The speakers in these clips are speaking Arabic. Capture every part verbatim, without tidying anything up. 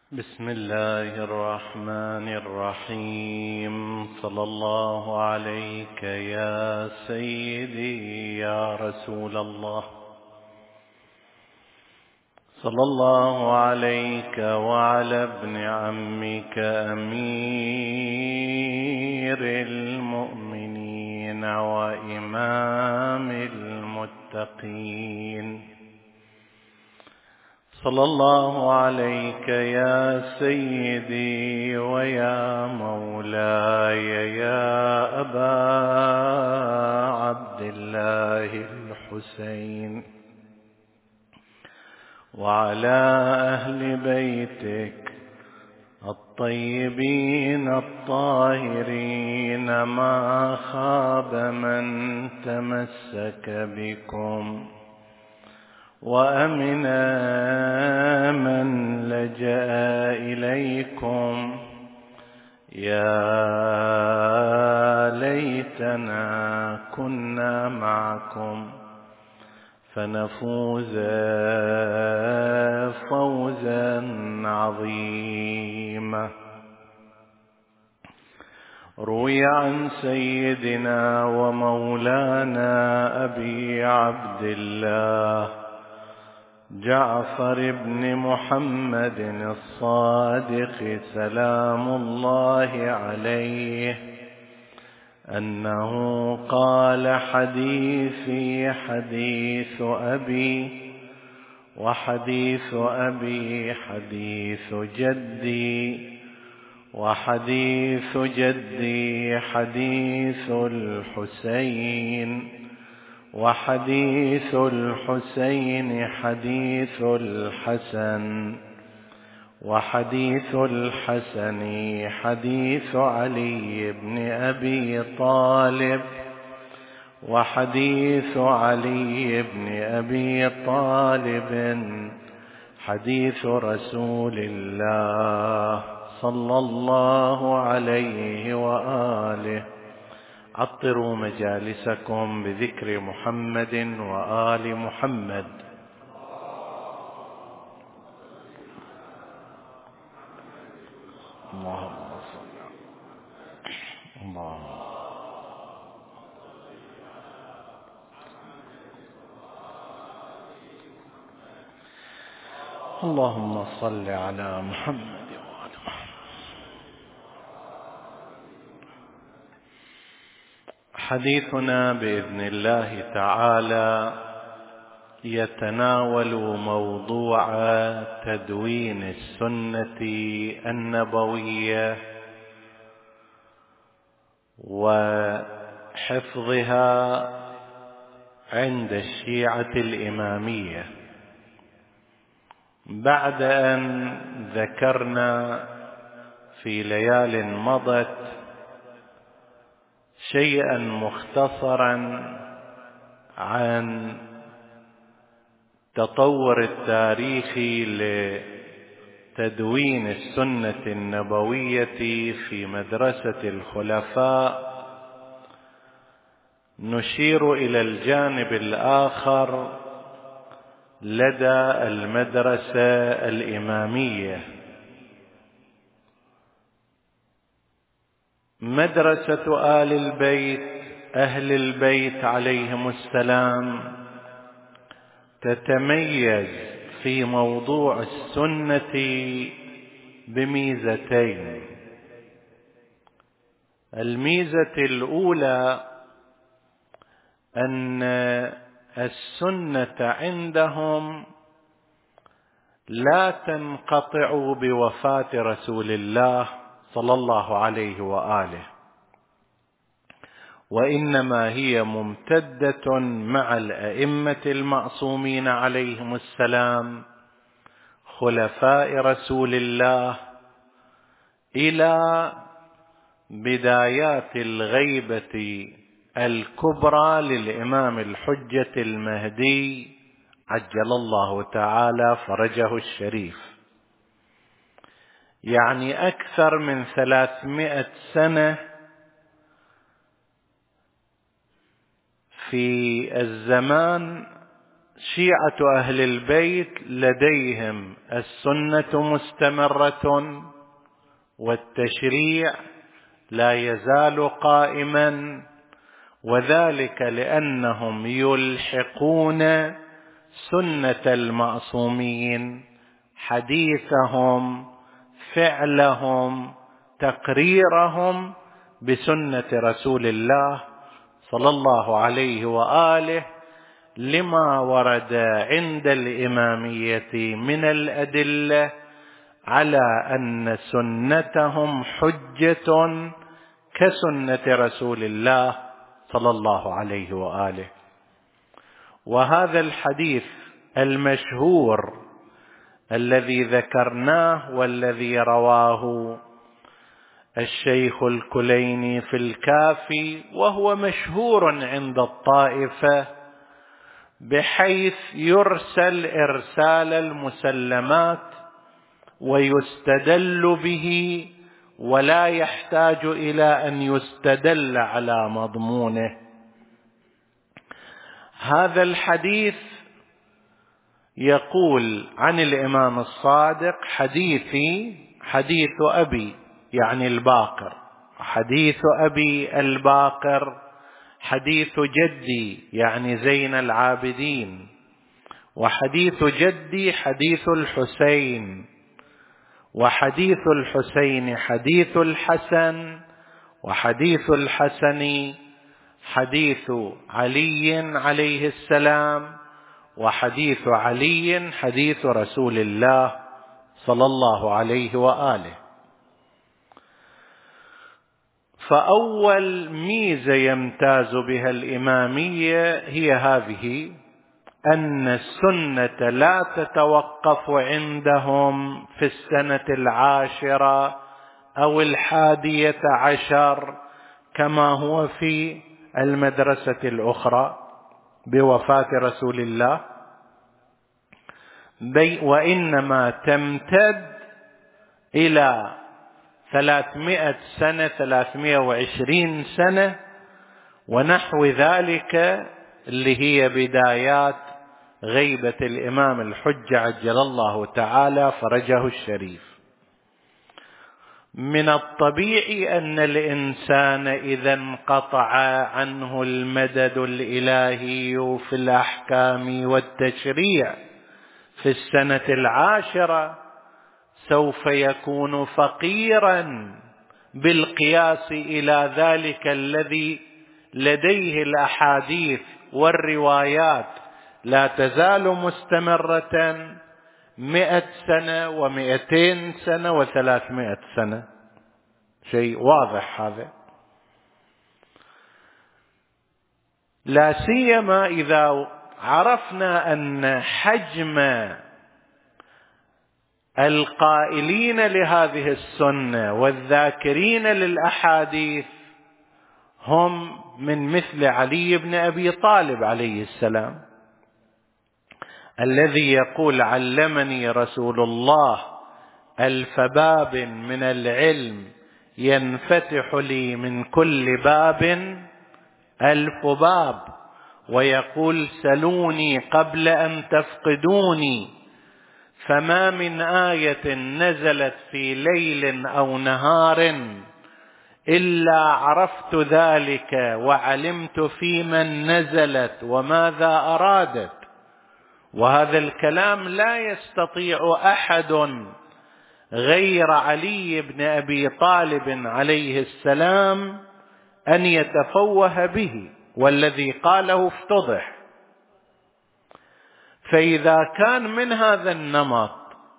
بسم الله الرحمن الرحيم. صلى الله عليك يا سيدي يا رسول الله، صلى الله عليك وعلى ابن عمك أمير المؤمنين وإمام المتقين. صلى الله عليك يا سيدي ويا مولاي يا أبا عبد الله الحسين، وعلى أهل بيتك الطيبين الطاهرين، ما خاب من تمسك بكم وأمن من لجأ إليكم. يا ليتنا كنا معكم فنفوز فوزا عظيما. روي عن سيدنا ومولانا أبي عبد الله جعفر بن محمد الصادق سلام الله عليه أنه قال: حديثي حديث أبي، وحديث أبي حديث جدي، وحديث جدي حديث الحسين، وحديث الحسين حديث الحسن، وحديث الحسن حديث علي بن أبي طالب، وحديث علي بن أبي طالب حديث رسول الله صلى الله عليه وآله. عطروا مجالسكم بذكر محمد وآل محمد. اللهم صل اللهم اللهم صل على محمد. حديثنا بإذن الله تعالى يتناول موضوع تدوين السنة النبوية وحفظها عند الشيعة الإمامية، بعد أن ذكرنا في ليال مضت شيئا مختصرا عن تطور التاريخي لتدوين السنة النبوية في مدرسة الخلفاء. نشير إلى الجانب الآخر لدى المدرسة الإمامية. مدرسة آل البيت أهل البيت عليهم السلام تتميز في موضوع السنة بميزتين. الميزة الأولى أن السنة عندهم لا تنقطع بوفاة رسول الله صلى الله عليه وآله، وإنما هي ممتدة مع الأئمة المعصومين عليهم السلام خلفاء رسول الله إلى بدايات الغيبة الكبرى للإمام الحجة المهدي عجل الله تعالى فرجه الشريف. يعني أكثر من ثلاثمائة سنة في الزمان شيعة أهل البيت لديهم السنة مستمرة والتشريع لا يزال قائما، وذلك لأنهم يلحقون سنة المعصومين، حديثهم، فعلهم، تقريرهم بسنة رسول الله صلى الله عليه وآله، لما ورد عند الإمامية من الأدلة على أن سنتهم حجة كسنة رسول الله صلى الله عليه وآله. وهذا الحديث المشهور الذي ذكرناه والذي رواه الشيخ الكليني في الكافي، وهو مشهور عند الطائفة بحيث يرسل إرسال المسلمات ويستدل به ولا يحتاج إلى أن يستدل على مضمونه. هذا الحديث يقول عن الإمام الصادق: حديثي حديث أبي، يعني الباقر، حديث أبي الباقر حديث جدي، يعني زين العابدين، وحديث جدي حديث الحسين، وحديث الحسين حديث الحسن، وحديث الحسن حديث علي عليه السلام، وحديث علي حديث رسول الله صلى الله عليه وآله. فأول ميزة يمتاز بها الإمامية هي هذه، أن السنة لا تتوقف عندهم في السنة العاشرة أو الحادية عشر كما هو في المدرسة الأخرى بوفاة رسول الله، وإنما تمتد إلى ثلاثمائة سنة، ثلاثمائة وعشرين سنة ونحو ذلك، اللي هي بدايات غيبة الإمام الحجة عجل الله تعالى فرجه الشريف. من الطبيعي أن الإنسان إذا انقطع عنه المدد الإلهي في الأحكام والتشريع في السنة العاشرة سوف يكون فقيرا بالقياس إلى ذلك الذي لديه الأحاديث والروايات لا تزال مستمرة مئة سنة ومئتين سنة وثلاثمائة سنة. شيء واضح هذا، لا سيما إذا عرفنا أن حجم القائلين لهذه السنة والذاكرين للأحاديث هم من مثل علي بن أبي طالب عليه السلام، الذي يقول: علمني رسول الله ألف باب من العلم ينفتح لي من كل باب ألف باب، ويقول: سلوني قبل أن تفقدوني، فما من آية نزلت في ليل أو نهار إلا عرفت ذلك وعلمت في من نزلت وماذا أرادت. وهذا الكلام لا يستطيع أحد غير علي بن أبي طالب عليه السلام أن يتفوه به، والذي قاله افتضح. فإذا كان من هذا النمط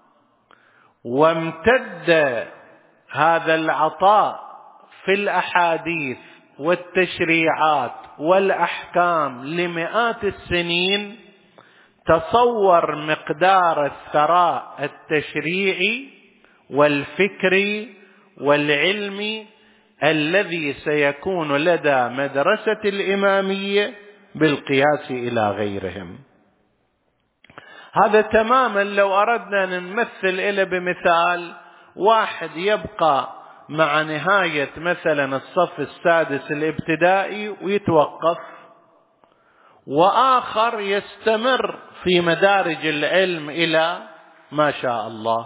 وامتد هذا العطاء في الأحاديث والتشريعات والأحكام لمئات السنين، تصور مقدار الثراء التشريعي والفكري والعلمي الذي سيكون لدى مدرسة الإمامية بالقياس إلى غيرهم. هذا تماما لو أردنا أن نمثل إلى بمثال واحد يبقى مع نهاية مثلا الصف السادس الابتدائي ويتوقف، وآخر يستمر في مدارج العلم إلى ما شاء الله.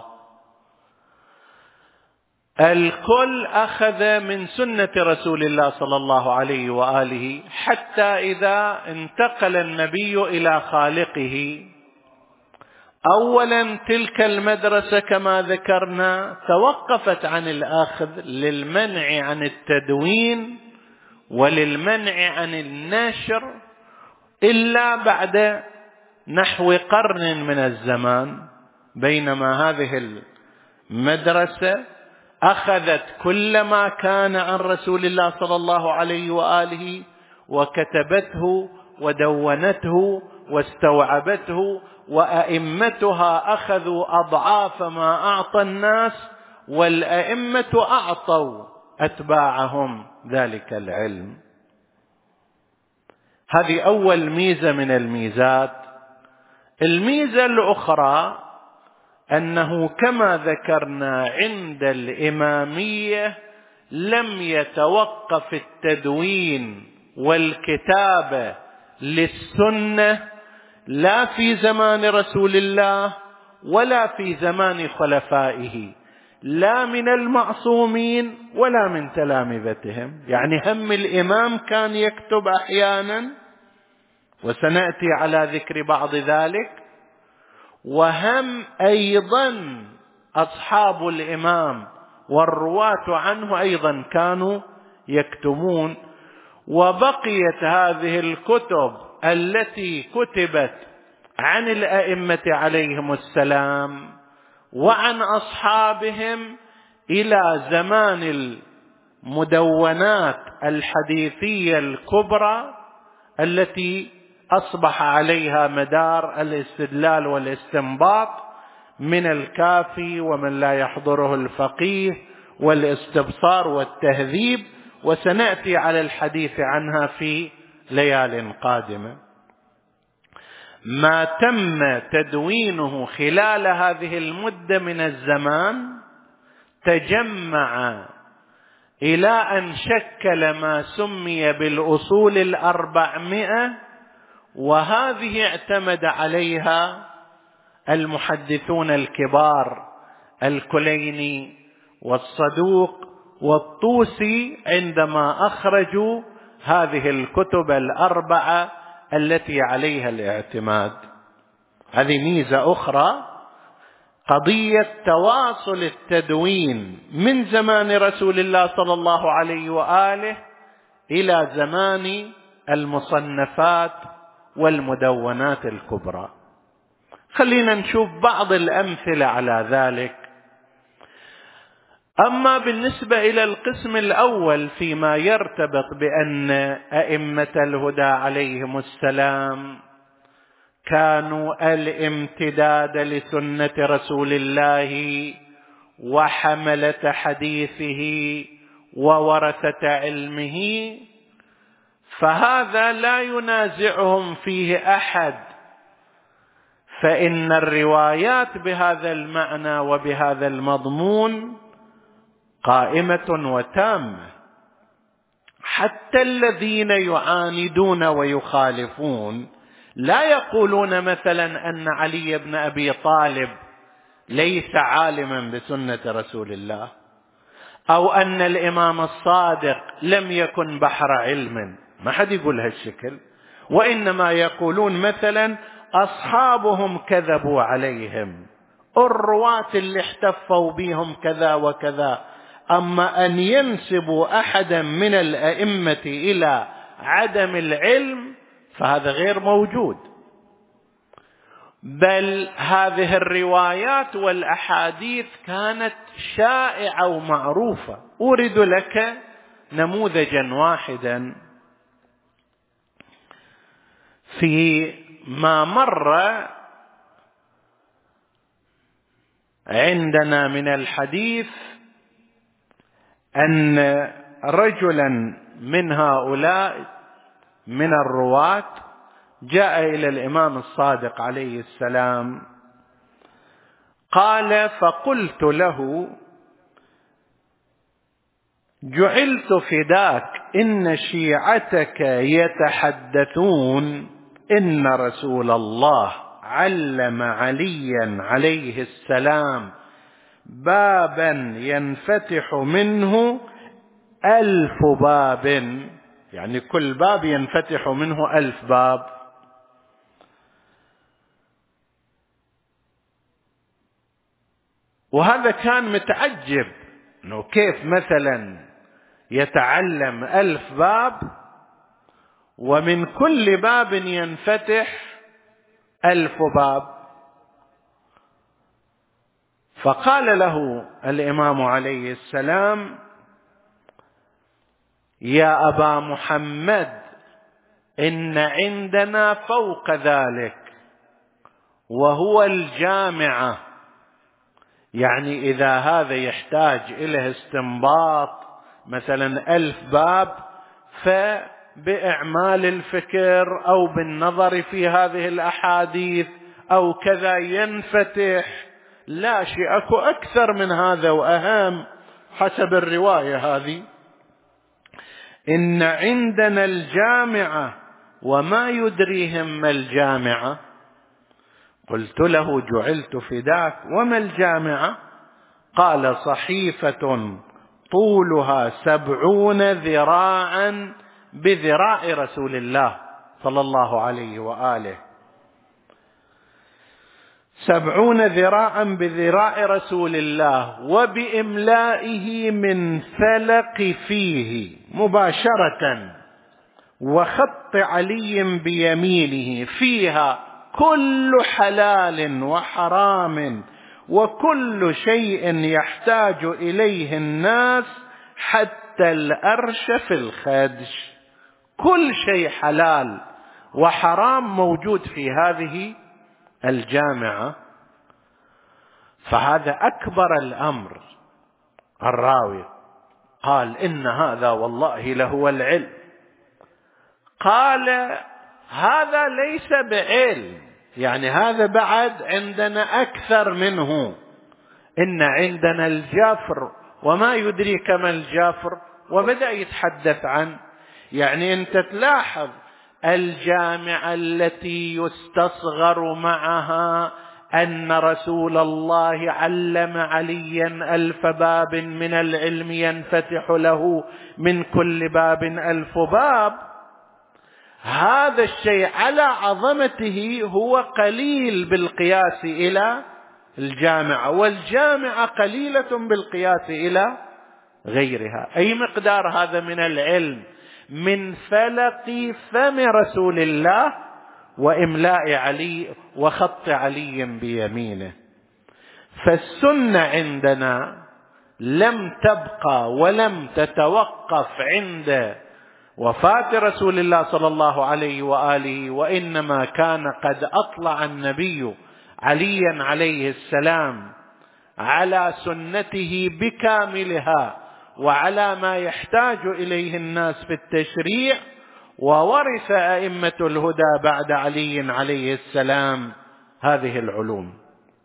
الكل أخذ من سنة رسول الله صلى الله عليه وآله، حتى إذا انتقل النبي إلى خالقه، أولا تلك المدرسة كما ذكرنا توقفت عن الأخذ للمنع عن التدوين وللمنع عن النشر إلا بعد نحو قرن من الزمان، بينما هذه المدرسة أخذت كل ما كان عن رسول الله صلى الله عليه وآله وكتبته ودونته واستوعبته، وأئمتها أخذوا أضعاف ما أعطى الناس، والأئمة أعطوا أتباعهم ذلك العلم. هذه أول ميزة من الميزات. الميزة الأخرى أنه كما ذكرنا عند الإمامية لم يتوقف التدوين والكتابة للسنة لا في زمان رسول الله ولا في زمان خلفائه، لا من المعصومين ولا من تلامذتهم. يعني هم الإمام كان يكتب أحيانا، وسنأتي على ذكر بعض ذلك، وهم أيضا أصحاب الإمام والرواة عنه أيضا كانوا يكتمون. وبقيت هذه الكتب التي كتبت عن الأئمة عليهم السلام وعن أصحابهم إلى زمان المدونات الحديثية الكبرى التي أصبح عليها مدار الاستدلال والاستنباط من الكافي ومن لا يحضره الفقيه والاستبصار والتهذيب، وسنأتي على الحديث عنها في ليال قادمة. ما تم تدوينه خلال هذه المدة من الزمان تجمع إلى أن شكل ما سمي بالأصول الأربعمائة، وهذه اعتمد عليها المحدثون الكبار الكليني والصدوق والطوسي عندما أخرجوا هذه الكتب الأربعة التي عليها الاعتماد. هذه ميزة أخرى، قضية تواصل التدوين من زمان رسول الله صلى الله عليه وآله إلى زمان المصنفات والمدونات الكبرى. خلينا نشوف بعض الأمثلة على ذلك. أما بالنسبة إلى القسم الأول فيما يرتبط بأن أئمة الهدى عليهم السلام كانوا الامتداد لسنة رسول الله وحملة حديثه وورثة علمه، فهذا لا ينازعهم فيه أحد، فإن الروايات بهذا المعنى وبهذا المضمون قائمة وتامة. حتى الذين يعاندون ويخالفون لا يقولون مثلا أن علي بن أبي طالب ليس عالما بسنة رسول الله، أو أن الإمام الصادق لم يكن بحر علم، ما حد يقول هالشكل، وإنما يقولون مثلا أصحابهم كذبوا عليهم، الرواة اللي احتفوا بهم كذا وكذا. أما أن ينسبوا أحدا من الأئمة إلى عدم العلم فهذا غير موجود، بل هذه الروايات والأحاديث كانت شائعة ومعروفة. أورد لك نموذجا واحدا في ما مر عندنا من الحديث أن رجلا من هؤلاء من الرواة جاء إلى الإمام الصادق عليه السلام قال: فقلت له: جعلت فداك إن شيعتك يتحدثون إن رسول الله علم عليا عليه السلام بابا ينفتح منه ألف باب، يعني كل باب ينفتح منه ألف باب. وهذا كان متعجب أنه كيف مثلا يتعلم ألف باب ومن كل باب ينفتح ألف باب. فقال له الإمام عليه السلام: يا أبا محمد، إن عندنا فوق ذلك وهو الجامعة. يعني إذا هذا يحتاج إلى استنباط مثلا ألف باب، فبإعمال الفكر أو بالنظر في هذه الأحاديث أو كذا ينفتح. لا شيء، أكو أكثر من هذا وأهم حسب الرواية هذه. إن عندنا الجامعة وما يدريهم ما الجامعة. قلت له: جعلت فداك، وما الجامعة؟ قال: صحيفة طولها سبعون ذراعا بذراع رسول الله صلى الله عليه وآله، سبعون ذراعا بذراع رسول الله، وبإملائه من فلق فيه مباشرة، وخط علي بيمينه، فيها كل حلال وحرام وكل شيء يحتاج إليه الناس حتى الأرش في الخدش. كل شيء حلال وحرام موجود في هذه الجامعة. فهذا أكبر الأمر. الراوي قال: إن هذا والله لهو العلم. قال: هذا ليس بعلم، يعني هذا بعد عندنا أكثر منه. إن عندنا الجافر، وما يدريك ما الجافر، وبدأ يتحدث عن، يعني أنت تلاحظ الجامعة التي يستصغر معها أن رسول الله علم عليا ألف باب من العلم ينفتح له من كل باب ألف باب. هذا الشيء على عظمته هو قليل بالقياس إلى الجامعة، والجامعة قليلة بالقياس إلى غيرها. أي مقدار هذا من العلم من فلق فم رسول الله وإملاء علي وخط علي بيمينه. فالسنة عندنا لم تبقى ولم تتوقف عند وفاة رسول الله صلى الله عليه وآله، وإنما كان قد أطلع النبي عليا عليه السلام على سنته بكاملها وعلى ما يحتاج إليه الناس في التشريع، وورث أئمة الهدى بعد علي عليه السلام هذه العلوم.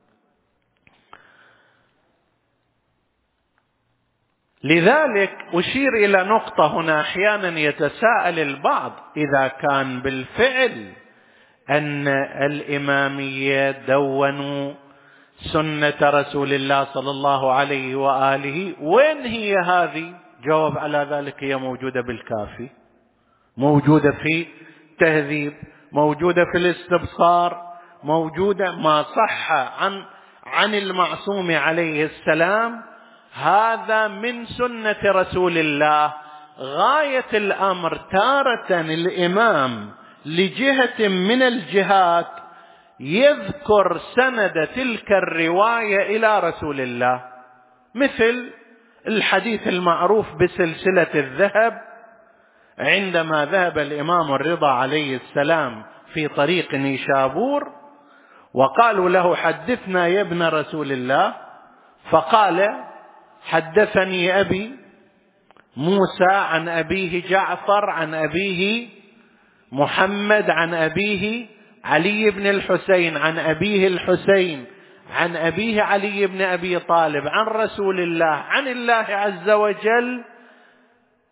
لذلك أشير إلى نقطة هنا. أحيانا يتساءل البعض إذا كان بالفعل أن الإمامية دونوا سنة رسول الله صلى الله عليه وآله، وين هي هذه؟ جواب على ذلك: هي موجودة بالكافي، موجودة في تهذيب، موجودة في الاستبصار، موجودة ما صح عن عن المعصوم عليه السلام. هذا من سنة رسول الله. غاية الأمر تارة الإمام لجهة من الجهات يذكر سند تلك الرواية إلى رسول الله، مثل الحديث المعروف بسلسلة الذهب، عندما ذهب الإمام الرضا عليه السلام في طريق نيشابور وقالوا له: حدثنا يا ابن رسول الله، فقال: حدثني أبي موسى عن أبيه جعفر عن أبيه محمد عن أبيه علي بن الحسين عن أبيه الحسين عن أبيه علي بن أبي طالب عن رسول الله عن الله عز وجل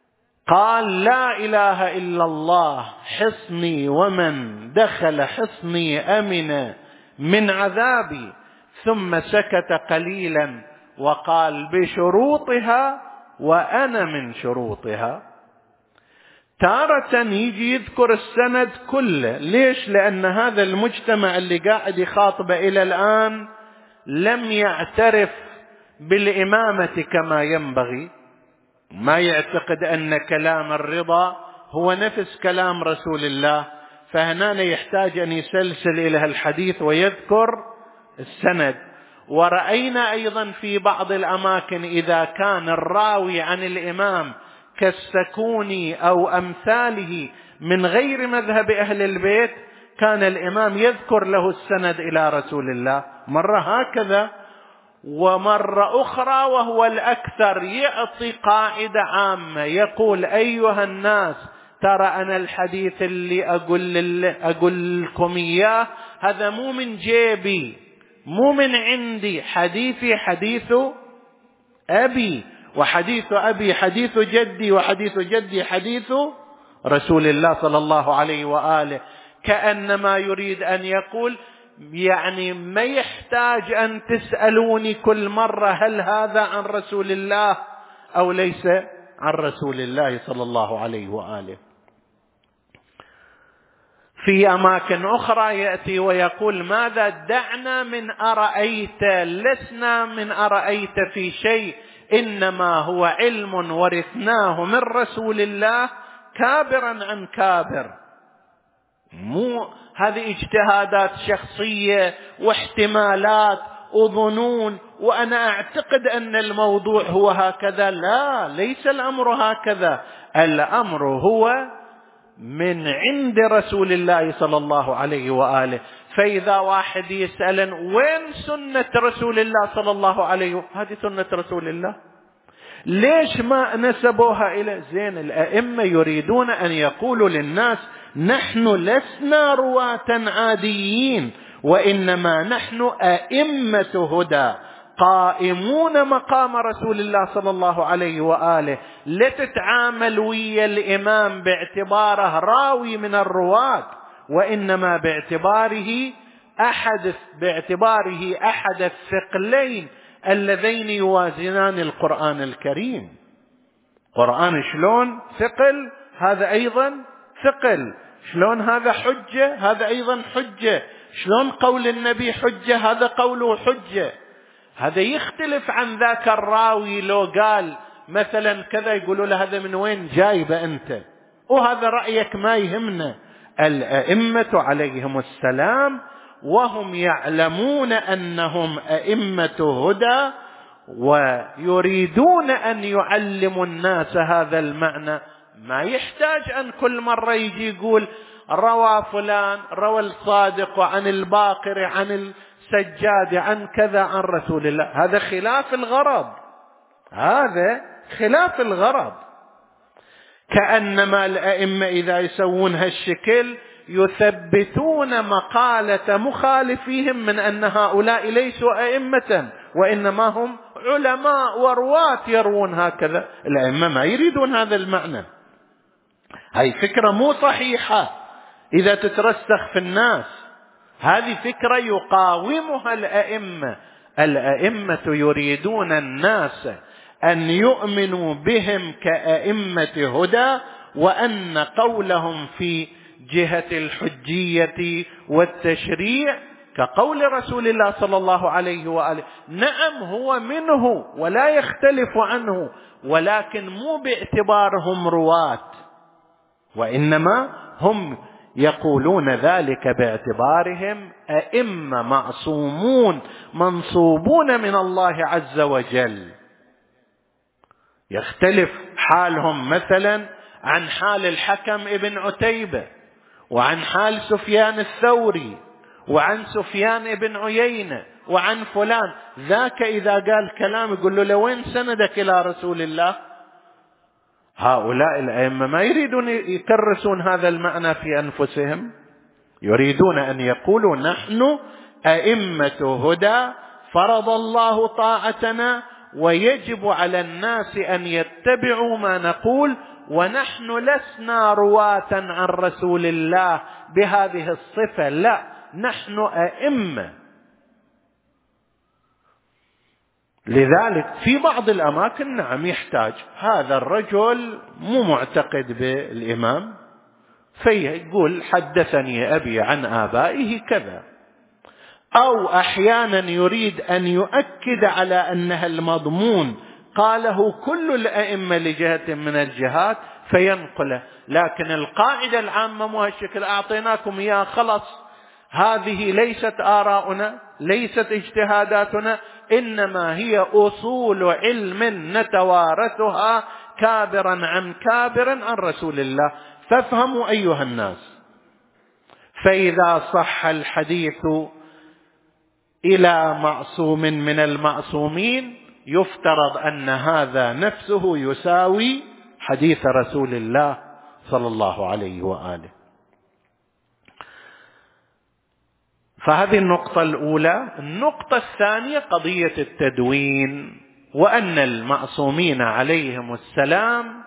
قال لا إله إلا الله حصني ومن دخل حصني أمن من عذابي، ثم سكت قليلا وقال بشروطها وأنا من شروطها. تارة يجي يذكر السند كله. ليش؟ لأن هذا المجتمع اللي قاعد يخاطب إلى الآن لم يعترف بالإمامة كما ينبغي، ما يعتقد أن كلام الرضا هو نفس كلام رسول الله، فهنا يحتاج أن يسلسل إلى الحديث ويذكر السند. ورأينا أيضا في بعض الأماكن إذا كان الراوي عن الإمام كالسكوني أو أمثاله من غير مذهب أهل البيت كان الإمام يذكر له السند إلى رسول الله، مرة هكذا ومرة أخرى وهو الأكثر يعطي قاعدة عامة يقول أيها الناس ترى أنا الحديث اللي أقول, أقول لكم إياه هذا مو من جيبي، مو من عندي، حديثي حديث أبي، وحديث أبي حديث جدي، وحديث جدي حديث رسول الله صلى الله عليه وآله. كأنما يريد أن يقول يعني ما يحتاج أن تسألوني كل مرة هل هذا عن رسول الله أو ليس عن رسول الله صلى الله عليه وآله. في أماكن أخرى يأتي ويقول ماذا دعنا من أرأيت، لسنا من أرأيت في شيء، إنما هو علم ورثناه من رسول الله كابرا عن كابر. مو هذه اجتهادات شخصية واحتمالات وظنون وأنا أعتقد أن الموضوع هو هكذا، لا، ليس الأمر هكذا، الأمر هو من عند رسول الله صلى الله عليه وآله. فإذا واحد يسأل وين سنة رسول الله صلى الله عليه وآله، هذه سنة رسول الله، ليش ما نسبوها إلى زين؟ الأئمة يريدون أن يقولوا للناس نحن لسنا رواة عاديين، وإنما نحن أئمة هدى قائمون مقام رسول الله صلى الله عليه وآله. لا تتعامل ويا الإمام باعتباره راوي من الرواة، وإنما باعتباره أحد باعتباره أحد الثقلين اللذين يوازنان القرآن الكريم. قرآن شلون ثقل، هذا أيضا ثقل، شلون هذا حجة، هذا أيضا حجة، شلون قول النبي حجة، هذا قوله حجة. هذا يختلف عن ذاك الراوي لو قال مثلا كذا يقولوا له هذا من وين جايبه أنت، وهذا رأيك ما يهمنا. الأئمة عليهم السلام وهم يعلمون أنهم أئمة هدى ويريدون أن يعلموا الناس هذا المعنى، ما يحتاج أن كل مرة يجي يقول روى فلان روى الصادق عن الباقر عن السجاد عن كذا عن رسول الله. هذا خلاف الغرض، هذا خلاف الغرض. كأنما الأئمة إذا يسوون هالشكل يثبتون مقالة مخالفيهم من أن هؤلاء ليسوا أئمة، وإنما هم علماء ورواة يروون هكذا. الأئمة ما يريدون هذا المعنى. هاي فكرة مو صحيحة إذا تترسخ في الناس، هذه فكرة يقاومها الأئمة. الأئمة يريدون الناس أن يؤمنوا بهم كأئمة هدى، وأن قولهم في جهة الحجية والتشريع كقول رسول الله صلى الله عليه وآله. نعم هو منه ولا يختلف عنه، ولكن مو باعتبارهم رواة، وإنما هم يقولون ذلك باعتبارهم أئمة معصومون منصوبون من الله عز وجل. يختلف حالهم مثلا عن حال الحكم ابن عتيبة، وعن حال سفيان الثوري، وعن سفيان ابن عيينة، وعن فلان. ذاك إذا قال كلام يقول له لوين سندك إلى رسول الله؟ هؤلاء الأئمة ما يريدون يكرسون هذا المعنى في أنفسهم، يريدون أن يقولوا نحن أئمة هدى فرض الله طاعتنا، ويجب على الناس أن يتبعوا ما نقول ونحن لسنا رواة عن رسول الله بهذه الصفة، لا، نحن أئمة. لذلك في بعض الأماكن نعم يحتاج هذا الرجل مو معتقد بالإمام فيقول حدثني أبي عن آبائه كذا، أو أحيانا يريد أن يؤكد على أنها المضمون قاله كل الأئمة لجهة من الجهات فينقله. لكن القاعدة العامة مو هالشكل، أعطيناكم إياه خلص، هذه ليست آراؤنا، ليست اجتهاداتنا، إنما هي أصول علم نتوارثها كابرا عن كابر عن رسول الله. فافهموا أيها الناس، فإذا صح الحديث إلى معصوم من المعصومين يفترض أن هذا نفسه يساوي حديث رسول الله صلى الله عليه وآله. فهذه النقطة الأولى. النقطة الثانية قضية التدوين، وأن المعصومين عليهم السلام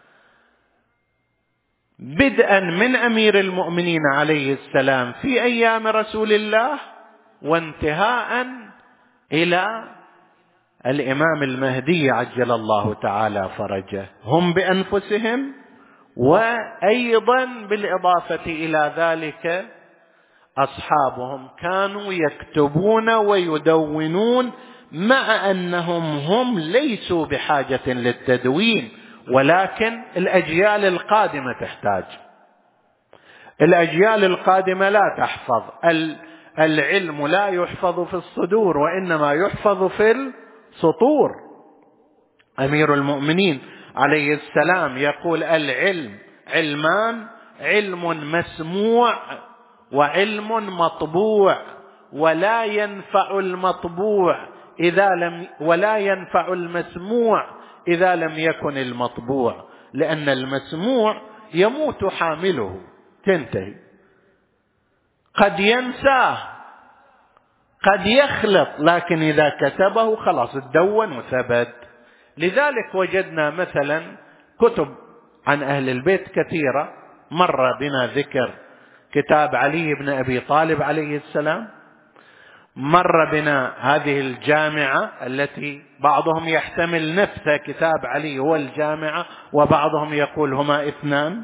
بدءا من أمير المؤمنين عليه السلام في أيام رسول الله وانتهاء إلى الإمام المهدي عجل الله تعالى فرجه، هم بأنفسهم، وأيضا بالإضافة إلى ذلك أصحابهم كانوا يكتبون ويدونون، مع أنهم هم ليسوا بحاجة للتدوين، ولكن الأجيال القادمة تحتاج. الأجيال القادمة لا تحفظ، العلم لا يحفظ في الصدور وإنما يحفظ في السطور. أمير المؤمنين عليه السلام يقول العلم علمان، علم مسموع وعلم مطبوع، ولا ينفع المطبوع إذا لم ولا ينفع المسموع إذا لم يكن المطبوع، لأن المسموع يموت حامله تنتهي، قد ينساه قد يخلط، لكن إذا كتبه خلاص تدون وثبت. لذلك وجدنا مثلا كتب عن أهل البيت كثيرة. مر بنا ذكر كتاب علي بن أبي طالب عليه السلام، مر بنا هذه الجامعة التي بعضهم يحتمل نفس كتاب علي هو الجامعة، وبعضهم يقول هما اثنان.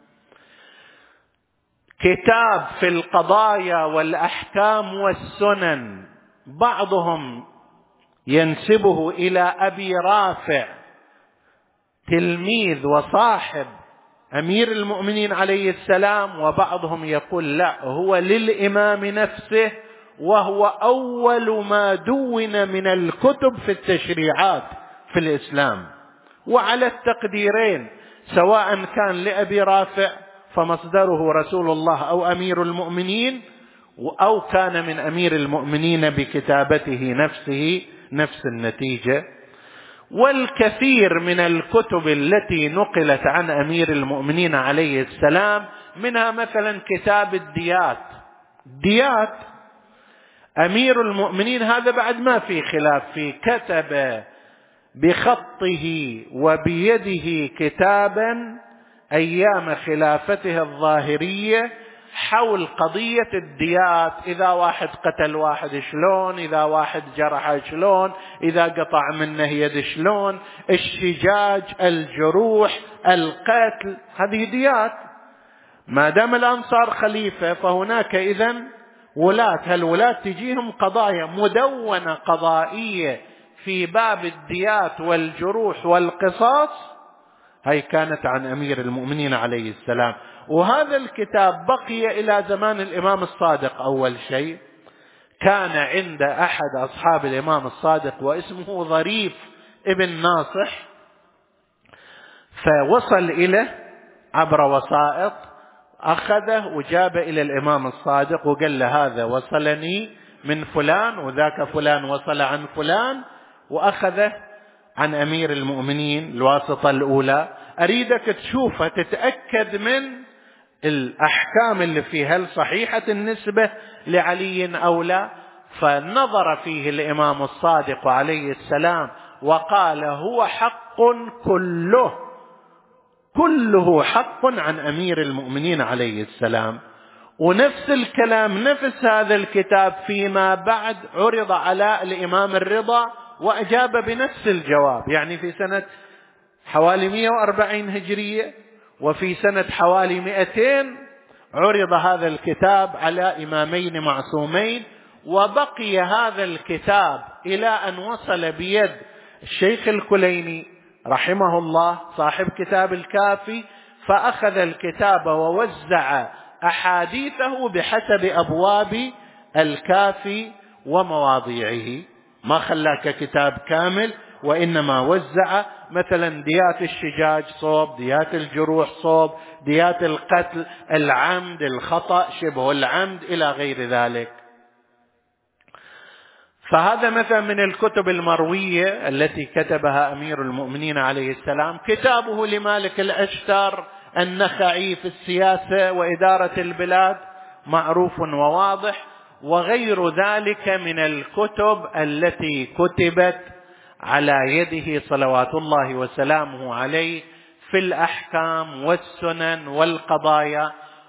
كتاب في القضايا والأحكام والسنن بعضهم ينسبه إلى أبي رافع تلميذ وصاحب أمير المؤمنين عليه السلام، وبعضهم يقول لا، هو للإمام نفسه، وهو أول ما دون من الكتب في التشريعات في الإسلام. وعلى التقديرين، سواء كان لأبي رافع فمصدره رسول الله أو أمير المؤمنين، أو كان من أمير المؤمنين بكتابته نفسه، نفس النتيجة. والكثير من الكتب التي نقلت عن أمير المؤمنين عليه السلام، منها مثلا كتاب الديات. ديات أمير المؤمنين هذا بعد ما في خلاف فيه، كتب بخطه وبيده كتابا أيام خلافته الظاهرية حول قضية الديات، إذا واحد قتل واحد شلون، إذا واحد جرح شلون، إذا قطع منه يد شلون، الشجاج، الجروح، القتل، هذه ديات. ما دام الأنصار خليفة فهناك إذن ولاة، هالولاة تجيهم قضايا مدونة قضائية في باب الديات والجروح والقصاص، هاي كانت عن أمير المؤمنين عليه السلام. وهذا الكتاب بقي إلى زمان الإمام الصادق. أول شيء كان عند أحد أصحاب الإمام الصادق واسمه ظريف ابن ناصح، فوصل إليه عبر وسائط، أخذه وجاب إلى الإمام الصادق وقال له هذا وصلني من فلان، وذاك فلان وصل عن فلان، وأخذه عن أمير المؤمنين الواسطة الأولى. أريدك تشوفها تتأكد من الأحكام اللي فيها، هل صحيحة النسبة لعلي أو لا. فنظر فيه الإمام الصادق عليه السلام وقال هو حق كله، كله حق عن أمير المؤمنين عليه السلام. ونفس الكلام نفس هذا الكتاب فيما بعد عرض على الإمام الرضا وأجاب بنفس الجواب، يعني في سنة حوالي مئة وأربعين هجرية، وفي سنة حوالي مئتين عرض هذا الكتاب على إمامين معصومين. وبقي هذا الكتاب إلى أن وصل بيد الشيخ الكليني رحمه الله صاحب كتاب الكافي، فأخذ الكتاب ووزع أحاديثه بحسب أبواب الكافي ومواضيعه، ما خلاك كتاب كامل، وإنما وزع مثلا ديات الشجاج صوب، ديات الجروح صوب، ديات القتل، العمد، الخطأ، شبه العمد، إلى غير ذلك. فهذا مثلا من الكتب المروية التي كتبها أمير المؤمنين عليه السلام. كتابه لمالك الأشتر النخعي في السياسة وإدارة البلاد معروف وواضح، وغير ذلك من الكتب التي كتبت على يده صلوات الله وسلامه عليه في الأحكام والسنن والقضايا.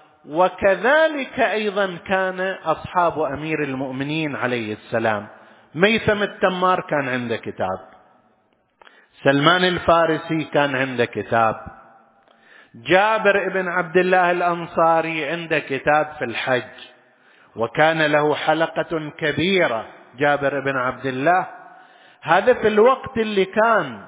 وكذلك أيضا كان أصحاب أمير المؤمنين عليه السلام. ميثم التمار كان عنده كتاب، سلمان الفارسي كان عنده كتاب، جابر بن عبد الله الأنصاري عنده كتاب في الحج، وكان له حلقة كبيرة جابر بن عبد الله. هذا في الوقت اللي كان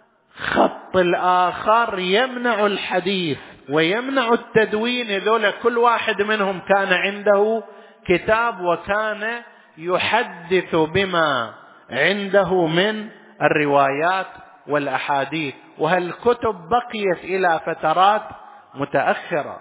خط الآخر يمنع الحديث ويمنع التدوين، ذولا كل واحد منهم كان عنده كتاب وكان يحدث بما عنده من الروايات والأحاديث، وهالكتب بقيت إلى فترات متأخرة.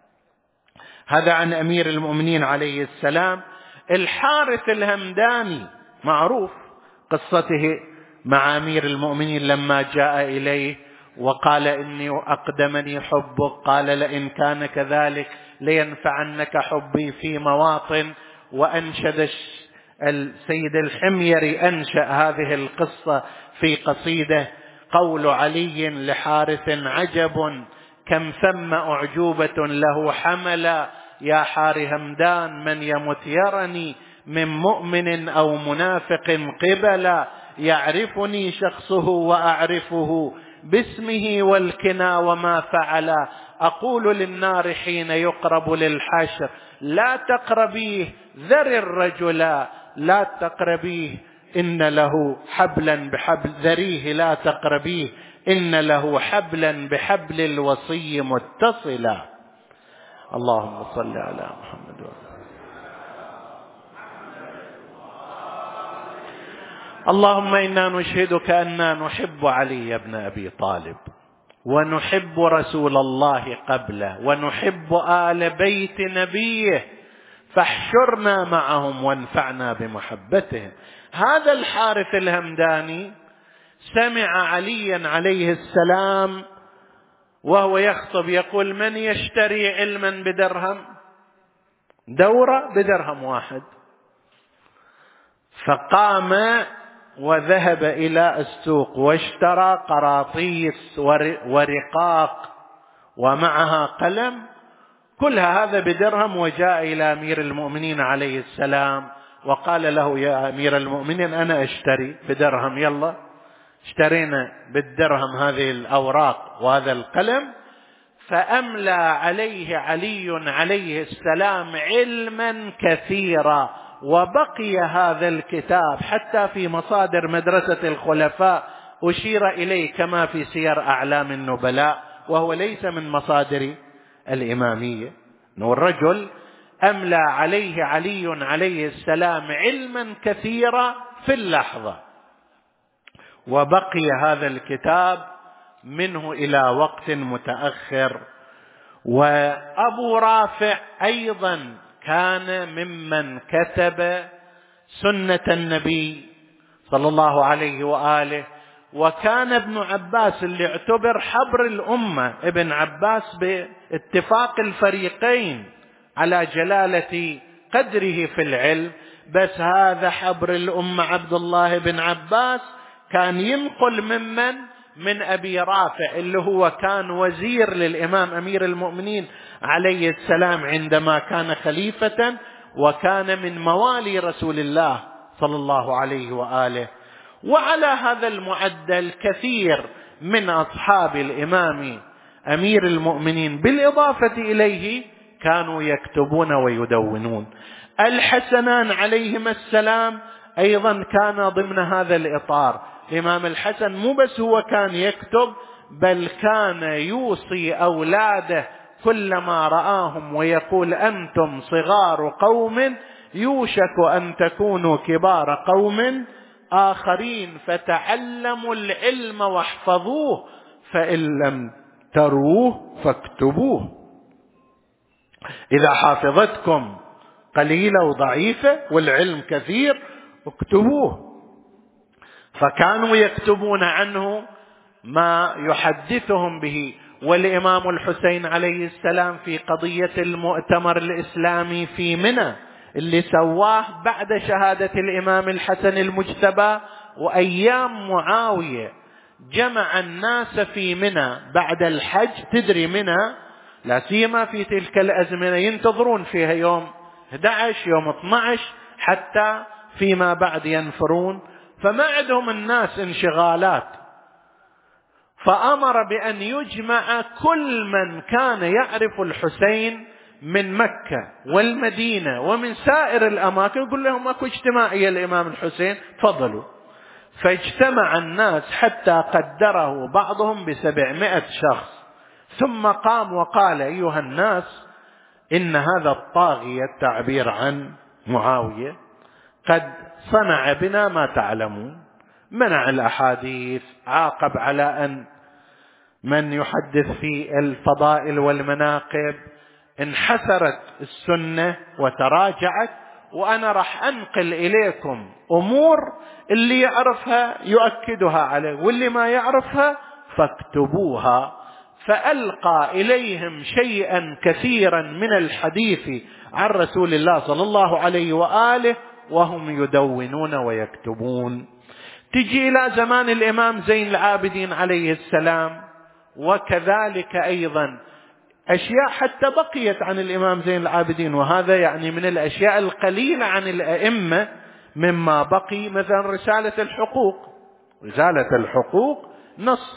هذا عن أمير المؤمنين عليه السلام. الحارث الهمداني معروف قصته مع أمير المؤمنين لما جاء إليه وقال إني أقدمني حبك، قال لئن كان كذلك لينفعنك حبي في مواطن. وأنشد السيد الحميري أنشأ هذه القصة في قصيدة: قول علي لحارث عجب كم ثم أعجوبة له حملا، يا حار همدان من يمت يرني من مؤمن أو منافق قبلا، يعرفني شخصه وأعرفه باسمه والكنا وما فعل، أقول للنار حين يقرب للحشر لا تقربيه ذر الرجل، لا تقربيه إن له حبلا بحبل، ذريه لا تقربيه إن له حبلا بحبل الوصي متصلا. اللهم صل على محمد وعلى اللهم إنا نشهدك أننا نحب علي بن أبي طالب، ونحب رسول الله قبله، ونحب آل بيت نبيه، فاحشرنا معهم وانفعنا بمحبتهم. هذا الحارث الهمداني سمع عليا عليه السلام وهو يخطب يقول: من يشتري علما بدرهم؟ دورة بدرهم واحد. فقام وذهب إلى السوق واشترى قراطيس ورقاق ومعها قلم، كلها هذا بدرهم، وجاء إلى أمير المؤمنين عليه السلام وقال له: يا أمير المؤمنين أنا أشتري بدرهم، يلا. اشترينا بالدرهم هذه الأوراق وهذا القلم، فأملى عليه علي عليه السلام علما كثيرا. وبقي هذا الكتاب حتى في مصادر مدرسة الخلفاء أشير إليه كما في سير أعلام النبلاء، وهو ليس من مصادر الإمامية. الرجل أملى عليه علي عليه السلام علما كثيرا في اللحظة، وبقي هذا الكتاب منه إلى وقت متأخر. وأبو رافع أيضا كان ممن كتب سنة النبي صلى الله عليه وآله. وكان ابن عباس اللي اعتبر حبر الأمة، ابن عباس باتفاق الفريقين على جلالة قدره في العلم، بس هذا حبر الأمة عبد الله بن عباس كان ينقل ممن من أبي رافع اللي هو كان وزير للإمام أمير المؤمنين عليه السلام عندما كان خليفة، وكان من موالي رسول الله صلى الله عليه وآله. وعلى هذا المعدل كثير من أصحاب الإمام أمير المؤمنين بالإضافة إليه كانوا يكتبون ويدونون. الحسنان عليهما السلام أيضا كان ضمن هذا الإطار. الإمام الحسن مو بس هو كان يكتب، بل كان يوصي أولاده كلما رآهم ويقول أنتم صغار قوم يوشك أن تكونوا كبار قوم آخرين، فتعلموا العلم واحفظوه، فإن لم تروه فاكتبوه. إذا حافظتكم قليلة وضعيفة والعلم كثير اكتبوه. فكانوا يكتبون عنه ما يحدثهم به. والإمام الحسين عليه السلام في قضية المؤتمر الإسلامي في منى اللي سواه بعد شهادة الإمام الحسن المجتبى وأيام معاوية، جمع الناس في منى بعد الحج. تدري منى لا سيما في تلك الأزمنة ينتظرون فيها يوم أحد عشر يوم اثني عشر حتى فيما بعد ينفرون، فما عندهم الناس انشغالات. فأمر بأن يجمع كل من كان يعرف الحسين من مكة والمدينة ومن سائر الأماكن، يقول لهم أكو اجتماعية الإمام الحسين فضلوا. فاجتمع الناس حتى قدره بعضهم بسبعمائة شخص، ثم قام وقال أيها الناس إن هذا الطاغية، التعبير عن معاوية، قد صنع بنا ما تعلمون، منع الأحاديث، عاقب على أن من يحدث في الفضائل والمناقب، انحسرت السنة وتراجعت، وأنا راح أنقل إليكم أمور اللي يعرفها يؤكدها عليه واللي ما يعرفها فاكتبوها. فألقى إليهم شيئا كثيرا من الحديث عن رسول الله صلى الله عليه وآله وهم يدونون ويكتبون. تجي إلى زمان الإمام زين العابدين عليه السلام، وكذلك أيضا أشياء حتى بقيت عن الإمام زين العابدين، وهذا يعني من الأشياء القليلة عن الأئمة مما بقي، مثلا رسالة الحقوق. رسالة الحقوق نص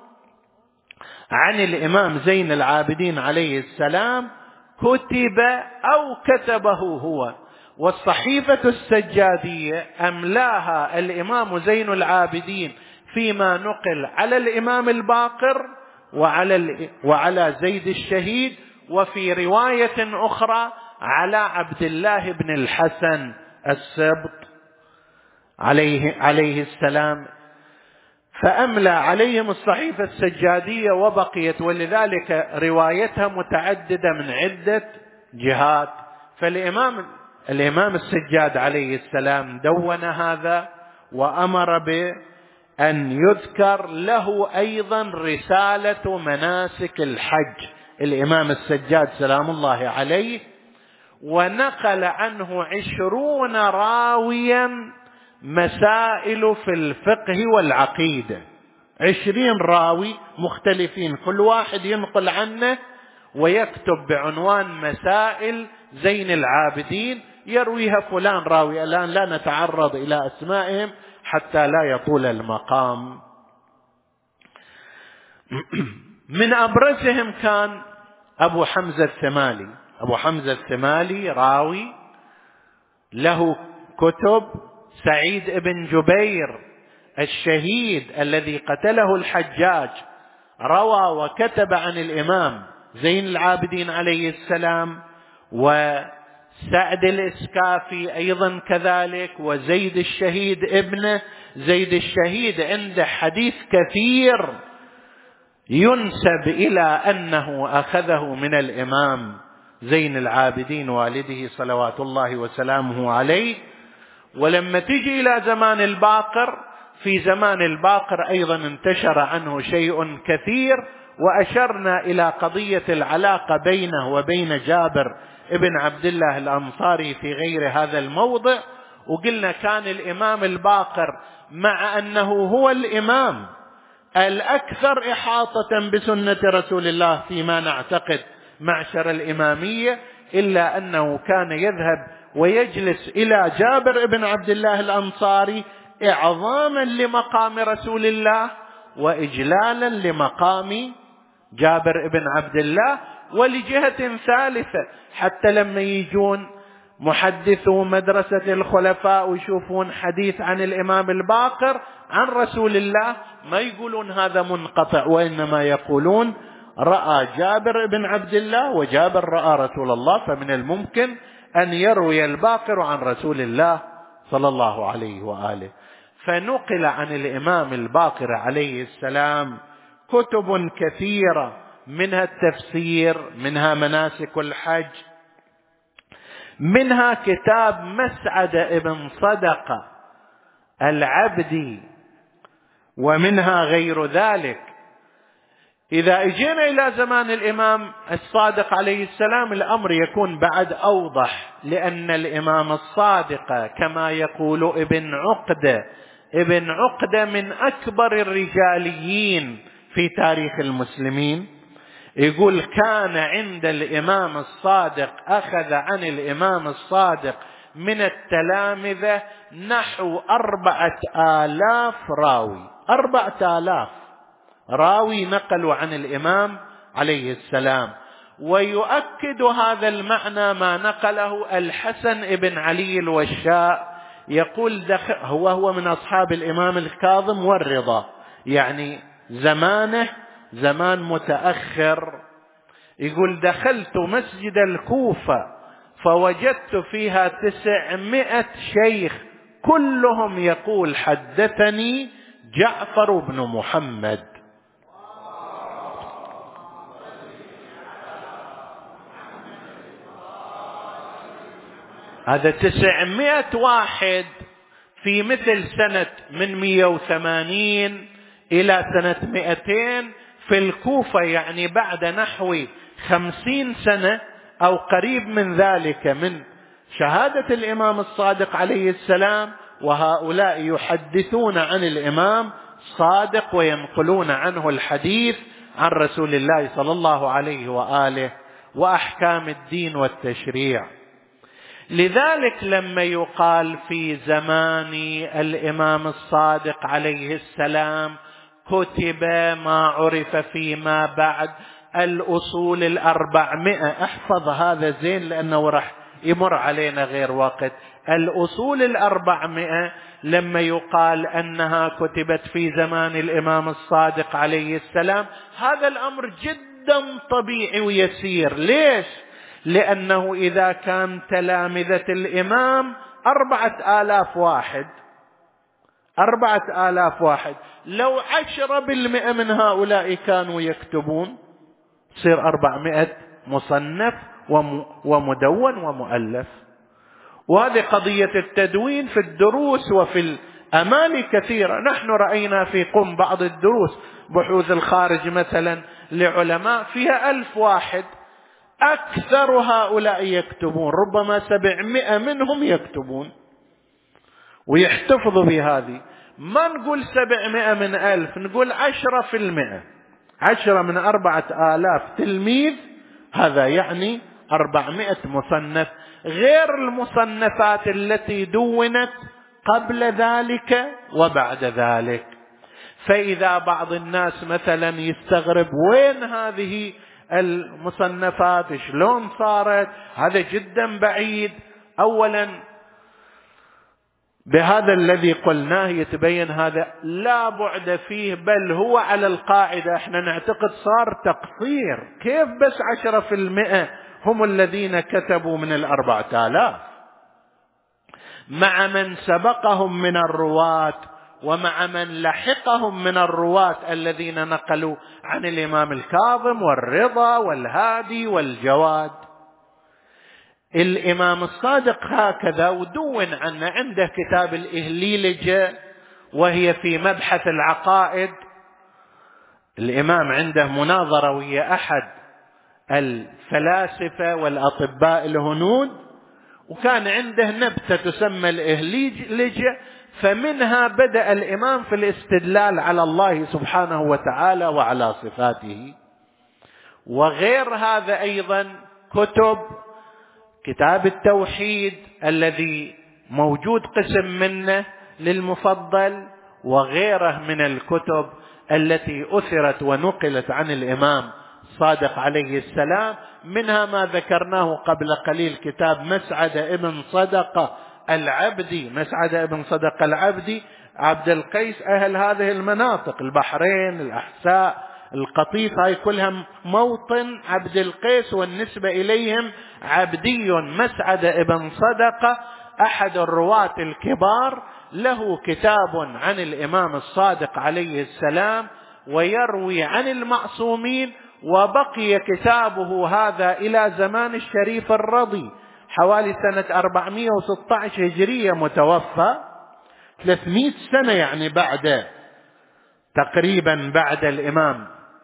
عن الإمام زين العابدين عليه السلام كتب أو كتبه هو، والصحيفة السجادية أملاها الإمام زين العابدين فيما نقل على الإمام الباقر وعلى وعلى زيد الشهيد، وفي رواية أخرى على عبد الله بن الحسن السبط عليه عليه السلام، فأملى عليهم الصحيفة السجادية وبقيت، ولذلك روايتها متعددة من عدة جهات. فالإمام الإمام السجاد عليه السلام دون هذا، وأمر بأن يذكر له أيضا رسالة مناسك الحج الإمام السجاد سلام الله عليه، ونقل عنه عشرون راويا مسائل في الفقه والعقيدة. عشرين راوي مختلفين كل واحد ينقل عنه ويكتب بعنوان مسائل زين العابدين يرويها فلان راوي. الآن لا نتعرض إلى أسمائهم حتى لا يطول المقام. من أبرزهم كان أبو حمزة الثمالي. أبو حمزة الثمالي راوي له كتب. سعيد بن جبير الشهيد الذي قتله الحجاج روى وكتب عن الإمام زين العابدين عليه السلام، وسعد الإسكافي أيضا كذلك، وزيد الشهيد ابنه. زيد الشهيد عنده حديث كثير ينسب إلى أنه أخذه من الإمام زين العابدين والده صلوات الله وسلامه عليه. ولما تجي إلى زمان الباقر، في زمان الباقر أيضا انتشر عنه شيء كثير، وأشرنا إلى قضية العلاقة بينه وبين جابر ابن عبد الله الأنصاري في غير هذا الموضع، وقلنا كان الإمام الباقر مع أنه هو الإمام الأكثر إحاطة بسنة رسول الله فيما نعتقد معشر الإمامية، إلا أنه كان يذهب ويجلس إلى جابر بن عبد الله الأنصاري إعظاما لمقام رسول الله وإجلالا لمقام جابر بن عبد الله. ولجهة ثالثة، حتى لما يجون محدثو مدرسة الخلفاء ويشوفون حديث عن الإمام الباقر عن رسول الله ما يقولون هذا منقطع، وإنما يقولون رأى جابر بن عبد الله وجابر رأى رسول الله، فمن الممكن أن يروي الباقر عن رسول الله صلى الله عليه وآله. فنقل عن الإمام الباقر عليه السلام كتب كثيرة، منها التفسير، منها مناسك الحج، منها كتاب مسعد ابن صدقة العبدي، ومنها غير ذلك. إذا اجينا إلى زمان الإمام الصادق عليه السلام الأمر يكون بعد أوضح، لأن الإمام الصادق كما يقول ابن عقدة، ابن عقدة من أكبر الرجاليين في تاريخ المسلمين، يقول كان عند الإمام الصادق، أخذ عن الإمام الصادق من التلامذة نحو أربعة آلاف راوي، أربعة آلاف راوي نقلوا عن الإمام عليه السلام. ويؤكد هذا المعنى ما نقله الحسن ابن علي الوشاء، يقول دخل هو هو من أصحاب الإمام الكاظم والرضا، يعني زمانه زمان متأخر. يقول دخلت مسجد الكوفة فوجدت فيها تسعمائة شيخ كلهم يقول حدثني جعفر بن محمد. هذا تسعمائة واحد في مثل سنة من مئة وثمانين إلى سنة مئتين في الكوفة، يعني بعد نحو خمسين سنة أو قريب من ذلك من شهادة الإمام الصادق عليه السلام، وهؤلاء يحدثون عن الإمام الصادق وينقلون عنه الحديث عن رسول الله صلى الله عليه وآله وأحكام الدين والتشريع. لذلك لما يقال في زمان الإمام الصادق عليه السلام كتب ما عرف فيما بعد الأصول الأربعمائة، احفظ هذا زين لأنه راح يمر علينا غير وقت. الأصول الأربعمائة لما يقال أنها كتبت في زمان الإمام الصادق عليه السلام، هذا الأمر جدا طبيعي ويسير. ليش؟ لأنه إذا كان تلامذة الإمام أربعة آلاف واحد أربعة آلاف واحد لو عشرة بالمئة من هؤلاء كانوا يكتبون صير أربعمائة مصنف ومدون ومؤلف. وهذه قضية التدوين في الدروس وفي الأماني كثيرة. نحن رأينا في قم بعض الدروس بحوث الخارج مثلا لعلماء فيها ألف واحد، أكثر هؤلاء يكتبون، ربما سبعمائة منهم يكتبون ويحتفظوا بهذه. ما نقول سبعمائة من ألف، نقول عشرة في المئة، عشرة من أربعة آلاف تلميذ، هذا يعني أربعمائة مصنف، غير المصنفات التي دونت قبل ذلك وبعد ذلك. فإذا بعض الناس مثلا يستغرب وين هذه المصنفات شلون صارت، هذا جدا بعيد. أولا بهذا الذي قلناه يتبين هذا لا بعد فيه، بل هو على القاعدة. احنا نعتقد صار تقصير، كيف بس عشرة في المئة هم الذين كتبوا من الأربعة آلاف، مع من سبقهم من الرواة ومع من لحقهم من الرواة الذين نقلوا عن الإمام الكاظم والرضا والهادي والجواد. الإمام الصادق هكذا ودون عنه، عنده كتاب الإهليلجة وهي في مبحث العقائد. الإمام عنده مناظرة ويا أحد الفلاسفة والأطباء الهنود، وكان عنده نبتة تسمى الإهليلجة، فمنها بدأ الإمام في الاستدلال على الله سبحانه وتعالى وعلى صفاته. وغير هذا أيضا كتب، كتاب التوحيد الذي موجود قسم منه للمفضل، وغيره من الكتب التي أثرت ونقلت عن الإمام صادق عليه السلام، منها ما ذكرناه قبل قليل كتاب مسعد ابن صدقة العبدي، مسعد ابن صدقة العبدي عبد القيس، أهل هذه المناطق، البحرين، الأحساء، القطيف، هاي كلها موطن عبد القيس والنسبة إليهم عبدي. مسعد ابن صدقة أحد الرواة الكبار، له كتاب عن الإمام الصادق عليه السلام ويروي عن المعصومين، وبقي كتابه هذا إلى زمان الشريف الرضي حوالي سنة أربعمائة وستة عشر هجرية متوفى، ثلاثمائة سنة يعني بعد تقريبا بعد الإمام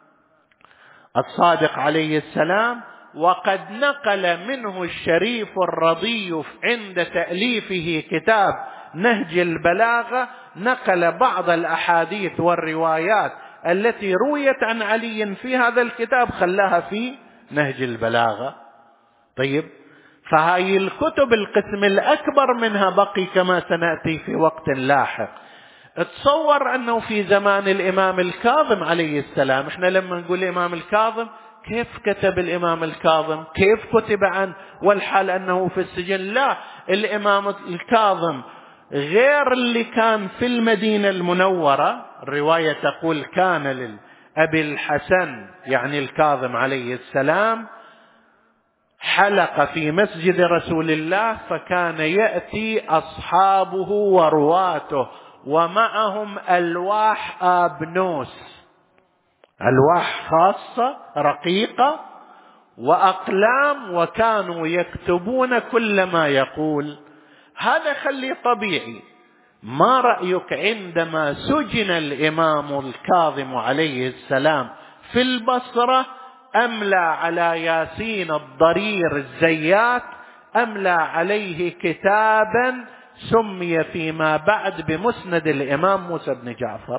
الصادق عليه السلام. وقد نقل منه الشريف الرضي عند تأليفه كتاب نهج البلاغة، نقل بعض الأحاديث والروايات التي رويت عن علي في هذا الكتاب خلاها في نهج البلاغة. طيب، فهاي الكتب القسم الأكبر منها بقي كما سنأتي في وقت لاحق. تصور أنه في زمان الإمام الكاظم عليه السلام، احنا لما نقول الإمام الكاظم كيف كتب الإمام الكاظم، كيف كتب عنه والحال أنه في السجن؟ لا، الإمام الكاظم غير اللي كان في المدينة المنورة، الرواية تقول كان للأبي الحسن يعني الكاظم عليه السلام حلقة في مسجد رسول الله، فكان يأتي أصحابه ورواته ومعهم ألواح آبنوس، ألواح خاصة رقيقة وأقلام، وكانوا يكتبون كل ما يقول. هذا خلي طبيعي. ما رأيك عندما سجن الإمام الكاظم عليه السلام في البصرة، أملى على ياسين الضرير الزيات، أملى عليه كتابا سمي فيما بعد بمسند الإمام موسى بن جعفر.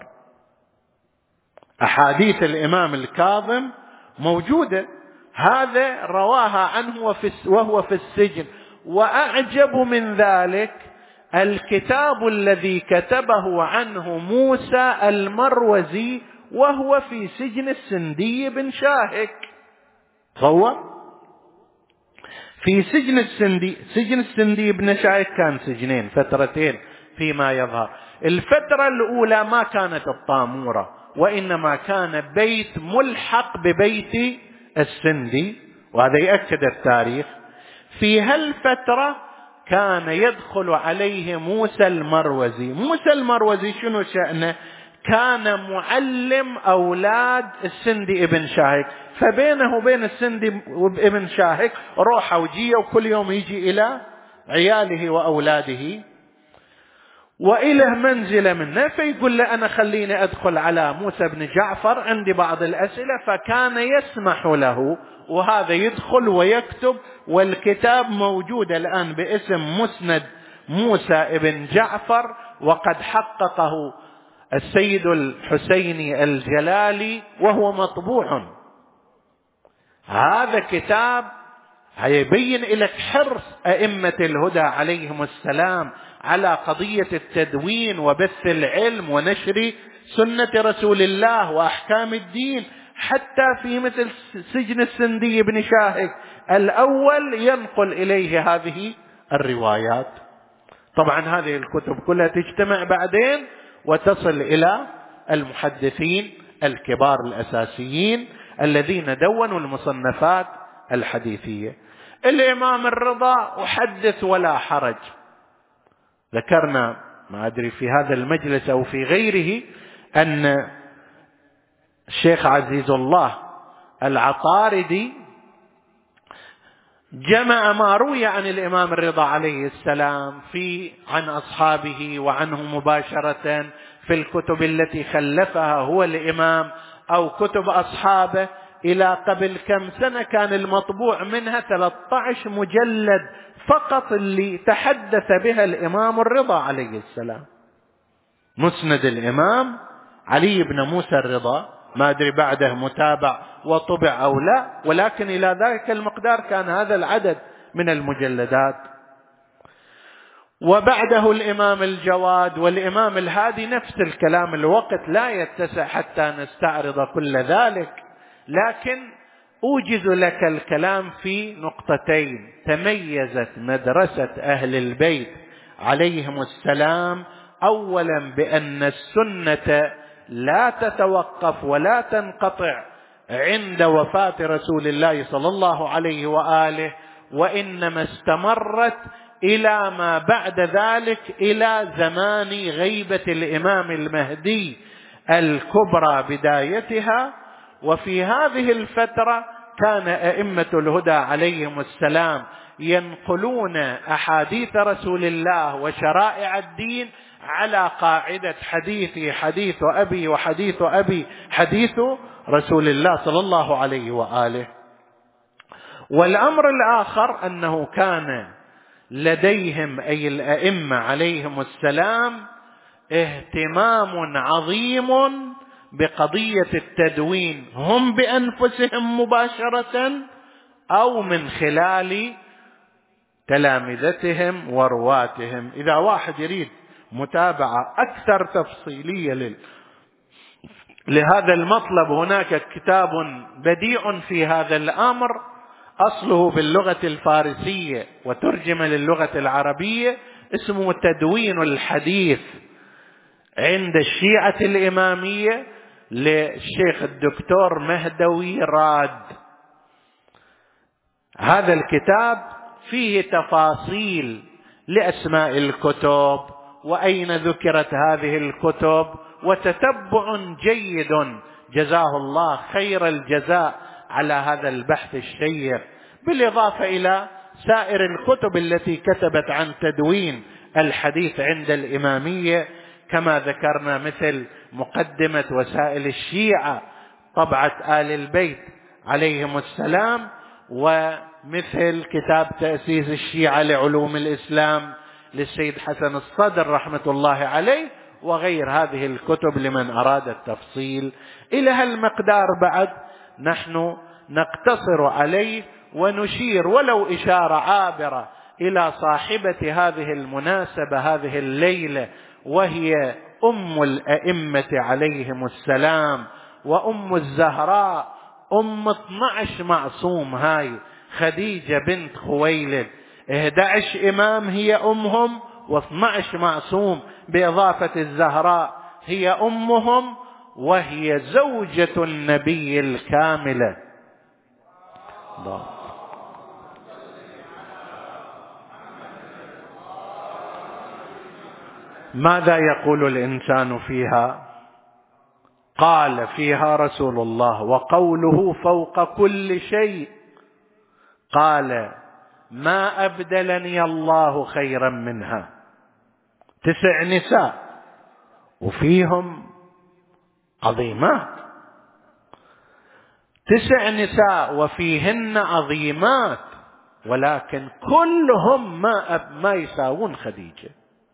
أحاديث الإمام الكاظم موجودة، هذا رواها عنه وهو في السجن. وأعجب من ذلك الكتاب الذي كتبه عنه موسى المروزي وهو في سجن السندي بن شاهك. تصور في سجن السندي، سجن السندي بن شاهك كان سجنين، فترتين فيما يظهر. الفترة الأولى ما كانت الطامورة، وإنما كان بيت ملحق ببيت السندي، وهذا يأكد التاريخ. في هالفترة كان يدخل عليه موسى المروزي. موسى المروزي شنو شأنه؟ كان معلم أولاد السندي ابن شاهك، فبينه وبين السندي ابن شاهك روحه وجيه، وكل يوم يجي إلى عياله وأولاده وإله منزله منه، فيقول له أنا خليني أدخل على موسى بن جعفر عندي بعض الأسئلة، فكان يسمح له، وهذا يدخل ويكتب. والكتاب موجود الآن باسم مسند موسى بن جعفر، وقد حققه السيد الحسيني الجلالي وهو مطبوع. هذا كتاب هيبين لك حرص أئمة الهدى عليهم السلام على قضية التدوين وبث العلم ونشر سنة رسول الله وأحكام الدين، حتى في مثل سجن السندي بن شاهك الأول ينقل إليه هذه الروايات. طبعا هذه الكتب كلها تجتمع بعدين وتصل إلى المحدثين الكبار الأساسيين الذين دونوا المصنفات الحديثية. الإمام الرضا وحدث ولا حرج، ذكرنا ما أدري في هذا المجلس أو في غيره أن الشيخ عزيز الله العطاردي جمع ما روي عن الإمام الرضا عليه السلام في عن أصحابه وعنه مباشرة في الكتب التي خلفها هو الإمام أو كتب أصحابه. إلى قبل كم سنة كان المطبوع منها ثلاثة عشر مجلد فقط اللي تحدث بها الإمام الرضا عليه السلام. مسند الإمام علي بن موسى الرضا، ما أدري بعده متابع وطبع أو لا، ولكن إلى ذلك المقدار كان هذا العدد من المجلدات. وبعده الإمام الجواد والإمام الهادي نفس الكلام. الوقت لا يتسع حتى نستعرض كل ذلك، لكن أوجز لك الكلام في نقطتين. تميزت مدرسة أهل البيت عليهم السلام أولا بأن السنة لا تتوقف ولا تنقطع عند وفاة رسول الله صلى الله عليه وآله، وإنما استمرت إلى ما بعد ذلك، إلى زمان غيبة الإمام المهدي الكبرى بدايتها. وفي هذه الفترة كان أئمة الهدى عليهم السلام ينقلون أحاديث رسول الله وشرائع الدين على قاعدة حديثي حديث أبي وحديث أبي حديث رسول الله صلى الله عليه وآله. والأمر الآخر أنه كان لديهم أي الأئمة عليهم السلام اهتمام عظيم بقضية التدوين، هم بأنفسهم مباشرة أو من خلال تلامذتهم ورواتهم. إذا واحد يريد متابعة أكثر تفصيلية لل... لهذا المطلب، هناك كتاب بديع في هذا الأمر، أصله باللغة الفارسية وترجم للغة العربية، اسمه تدوين الحديث عند الشيعة الإمامية للشيخ الدكتور مهدوي راد. هذا الكتاب فيه تفاصيل لأسماء الكتب وأين ذكرت هذه الكتب، وتتبع جيد، جزاه الله خير الجزاء على هذا البحث الشيق، بالإضافة إلى سائر الكتب التي كتبت عن تدوين الحديث عند الإمامية كما ذكرنا، مثل مقدمة وسائل الشيعة طبعة آل البيت عليهم السلام، ومثل كتاب تأسيس الشيعة لعلوم الإسلام للسيد حسن الصدر رحمة الله عليه، وغير هذه الكتب لمن أراد التفصيل. إلى هالمقدار بعد نحن نقتصر عليه ونشير ولو إشارة عابرة إلى صاحبة هذه المناسبة هذه الليلة، وهي أم الأئمة عليهم السلام وأم الزهراء، أم اثني عشر معصوم، هاي خديجة بنت خويلد، إحدى عشر إمام هي أمهم واثني عشر معصوم، بإضافة الزهراء هي أمهم، وهي زوجة النبي الكاملة. ماذا يقول الإنسان فيها؟ قال فيها رسول الله وقوله فوق كل شيء، قال ما أبدلني الله خيرا منها. تسع نساء وفيهم عظيمات، تسع نساء وفيهن عظيمات، ولكن كلهم ما أب ما يساوون خديجة.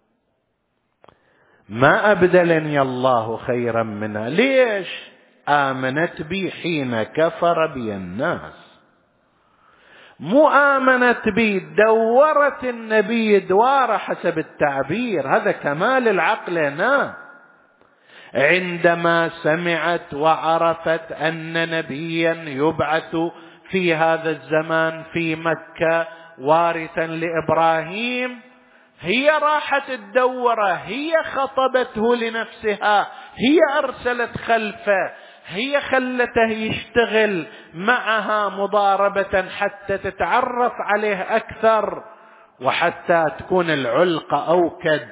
ما أبدلني الله خيرا منها. ليش؟ آمنت بي حين كفر بي الناس. مو آمنت بي، دورت النبي دوار حسب التعبير، هذا كمال العقل هنا. عندما سمعت وعرفت أن نبيا يبعث في هذا الزمان في مكة وارثا لإبراهيم، هي راحت الدورة، هي خطبته لنفسها، هي أرسلت خلفه، هي خلته يشتغل معها مضاربة حتى تتعرف عليه أكثر وحتى تكون العلقة أوكد.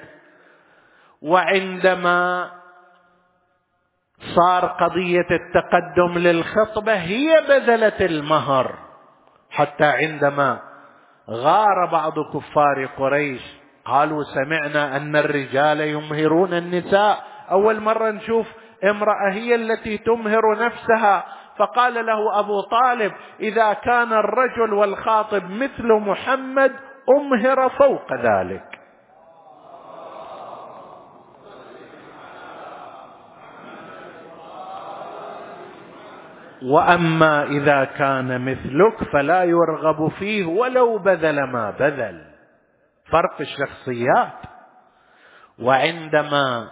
وعندما صار قضية التقدم للخطبة هي بذلت المهر، حتى عندما غار بعض كفار قريش قالوا سمعنا أن الرجال يمهرون النساء، أول مرة نشوف امرأة هي التي تمهر نفسها. فقال له أبو طالب إذا كان الرجل والخاطب مثل محمد أمهر فوق ذلك. وأما إذا كان مثلك فلا يرغب فيه ولو بذل ما بذل. فرق الشخصيات. وعندما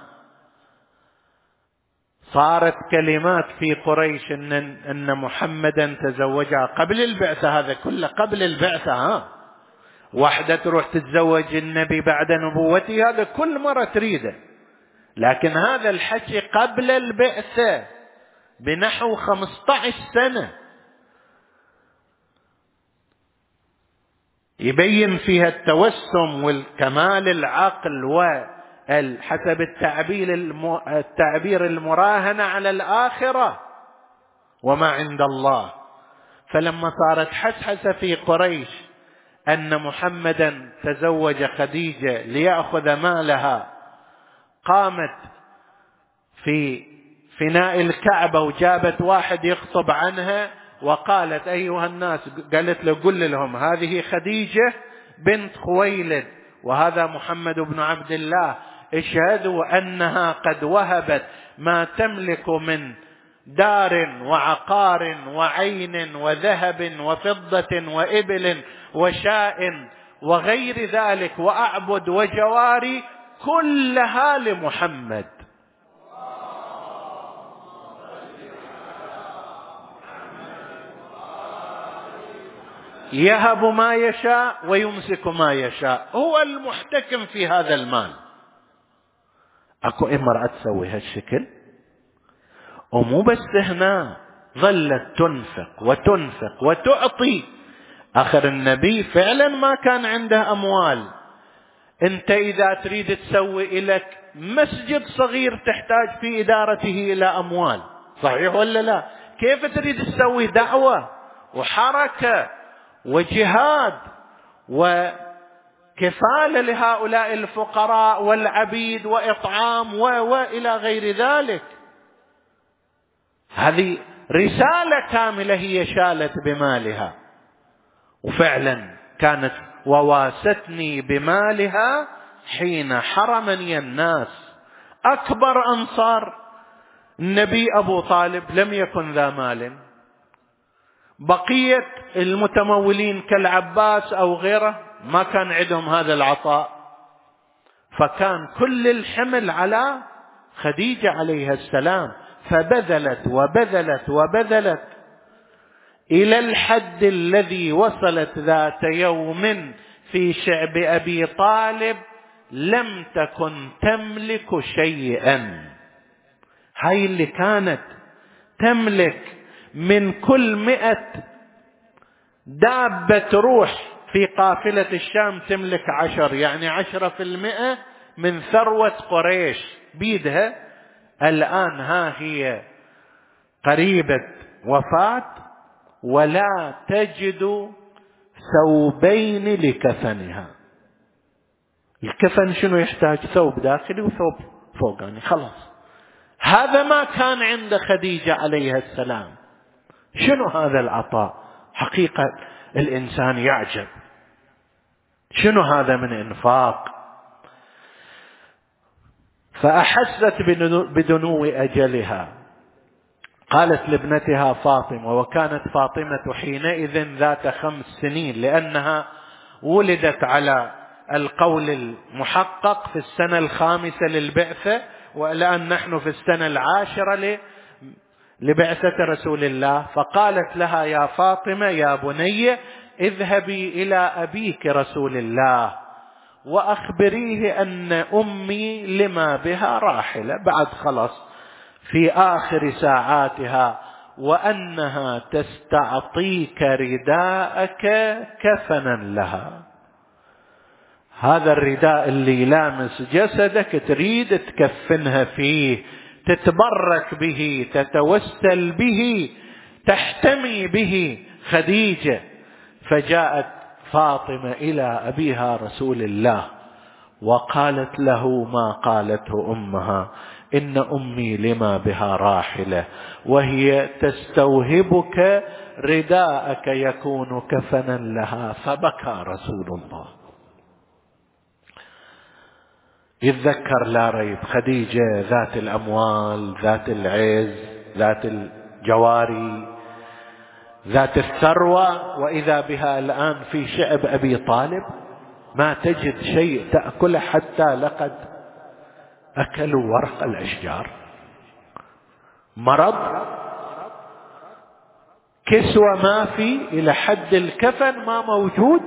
صارت كلمات في قريش إن, إن محمدا تزوجها قبل البعثة، هذا كله قبل البعثة، ها واحدة تروح تتزوج النبي بعد نبوته، هذا كل مرة تريده، لكن هذا الحكي قبل البعثة بنحو خمسة عشر سنة، يبين فيها التوسم والكمال العقل وحسب التعبير التعبير المراهنة على الآخرة وما عند الله. فلما صارت حسحسة في قريش أن محمدا تزوج خديجة ليأخذ مالها، قامت في فناء الكعبة وجابت واحد يخطب عنها وقالت أيها الناس، قالت له قل لهم هذه خديجة بنت خويلد وهذا محمد بن عبد الله، اشهدوا أنها قد وهبت ما تملك من دار وعقار وعين وذهب وفضة وإبل وشاء وغير ذلك وأعبد وجواري كلها لمحمد. يهب ما يشاء ويمسك ما يشاء، هو المحتكم في هذا المال. اكو امرأة تسوي هالشكل؟ ومو بس هنا، ظلت تنفق وتنفق وتعطي. اخر النبي فعلا ما كان عنده اموال. انت اذا تريد تسوي لك مسجد صغير تحتاج في ادارته الى اموال، صحيح ولا لا؟ كيف تريد تسوي دعوة وحركة وجهاد وكفالة لهؤلاء الفقراء والعبيد وإطعام وإلى غير ذلك؟ هذه رسالة كاملة هي شالت بمالها، وفعلا كانت وواستني بمالها حين حرمني الناس. أكبر أنصار النبي أبو طالب لم يكن ذا مال، بقية المتمولين كالعباس أو غيره ما كان عندهم هذا العطاء، فكان كل الحمل على خديجة عليها السلام، فبذلت وبذلت وبذلت إلى الحد الذي وصلت ذات يوم في شعب أبي طالب لم تكن تملك شيئا. هاي اللي كانت تملك من كل مئة دابة تروح في قافلة الشام تملك عشر، يعني عشرة في المئة من ثروة قريش بيدها. الآن ها هي قريبة وفاة ولا تجد ثوبين لكفنها. الكفن شنو يحتاج؟ ثوب داخلي وثوب فوقاني، خلاص. هذا ما كان عند خديجة عليها السلام. شنو هذا العطاء؟ حقيقة الإنسان يعجب، شنو هذا من إنفاق. فأحست بدنو أجلها، قالت لابنتها فاطمة، وكانت فاطمة حينئذ ذات خمس سنين، لأنها ولدت على القول المحقق في السنة الخامسة للبعثة، والآن نحن في السنة العاشرة لبعثة رسول الله. فقالت لها يا فاطمة يا بني اذهبي إلى أبيك رسول الله وأخبريه أن أمي لما بها راحلة، بعد خلص في آخر ساعاتها، وأنها تستعطيك رداءك كفنا لها. هذا الرداء اللي لامس جسدك تريد تكفنها فيه، تتبرك به، تتوسل به، تحتمي به خديجة. فجاءت فاطمة إلى أبيها رسول الله وقالت له ما قالته أمها: إن أمي لما بها راحلة وهي تستوهبك رداءك يكون كفنا لها. فبكى رسول الله. يتذكر لا ريب خديجة ذات الأموال، ذات العز، ذات الجواري، ذات الثروة، وإذا بها الآن في شعب أبي طالب ما تجد شيء تأكله، حتى لقد أكلوا ورق الأشجار. مرض، كسوة ما في، إلى حد الكفن ما موجود.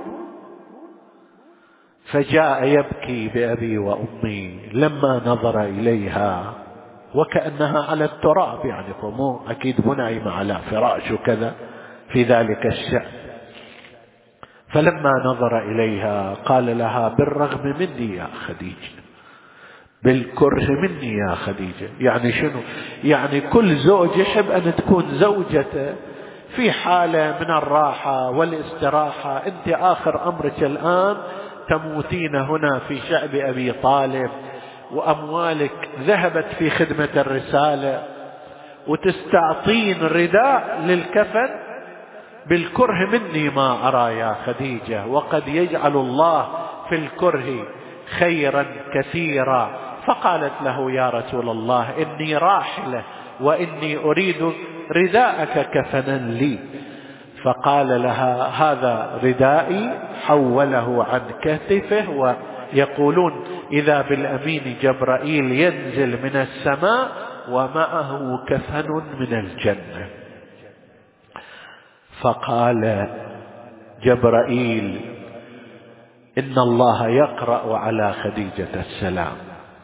فجاء يبكي بأبي وأمي لما نظر إليها، وكأنها على التراب، يعني فمو أكيد منعمة على فراش وكذا في ذلك الشأن. فلما نظر إليها قال لها: بالرغم مني يا خديجة، بالكره مني يا خديجة. يعني شنو؟ يعني كل زوج يحب أن تكون زوجته في حالة من الراحة والاستراحة. أنت آخر أمرك الآن تموتين هنا في شعب أبي طالب، وأموالك ذهبت في خدمة الرسالة، وتستعطين رداء للكفن. بالكره مني ما أرى يا خديجة، وقد يجعل الله في الكره خيرا كثيرا. فقالت له: يا رسول الله، إني راحلة وإني أريد رداءك كفنا لي. فقال لها: هذا ردائي. حوله عن كتفه، ويقولون إذا بالأمين جبرائيل ينزل من السماء ومعه كفن من الجنة. فقال جبرائيل: إن الله يقرأ على خديجة السلام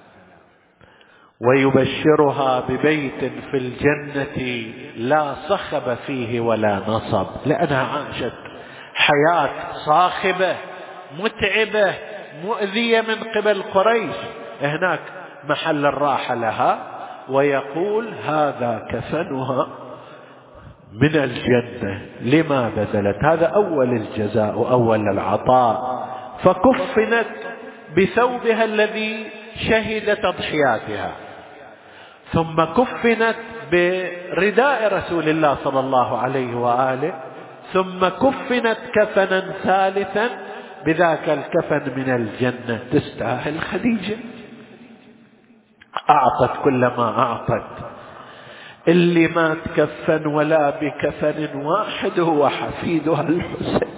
ويبشرها ببيت في الجنة لا صخب فيه ولا نصب، لأنها عاشت حياة صاخبة متعبة مؤذية من قبل قريش. هناك محل الراحة لها، ويقول: هذا كفنها من الجنة. لما بذلت؟ هذا أول الجزاء وأول العطاء. فكفنت بثوبها الذي شهد تضحياتها، ثم كفنت برداء رسول الله صلى الله عليه وآله، ثم كفنت كفنا ثالثا بذاك الكفن من الجنة. تستاهل خديجة، أعطت كل ما أعطت. اللي ما تكفن ولا بكفن واحد هو حفيدها الحسين.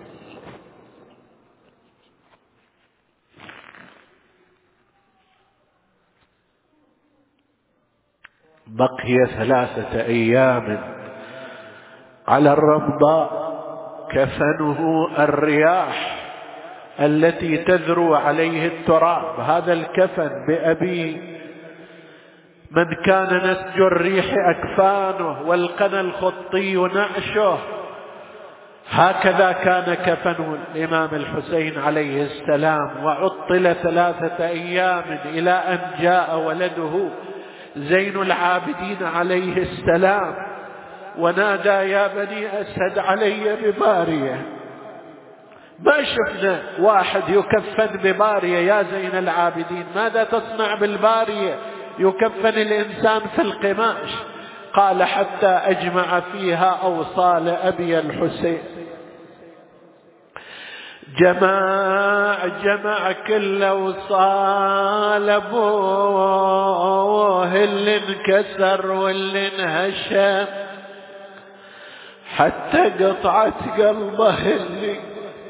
بقي ثلاثة أيام على الرمضاء، كفنه الرياح التي تذرو عليه التراب. هذا الكفن بأبي من كان نسج الريح أكفانه والقنا الخطي نعشه. هكذا كان كفن الإمام الحسين عليه السلام. وعطل ثلاثة أيام إلى أن جاء ولده زين العابدين عليه السلام ونادى: يا بني أسد علي ببارية. ما شفنا واحد يكفن ببارية يا زين العابدين. ماذا تصنع بالبارية؟ يكفن الإنسان في القماش. قال: حتى أجمع فيها أوصال أبي الحسين. جمع جمع كل أوصال أبوه اللي انكسر واللي انهشم، حتى قطعت قلبه اللي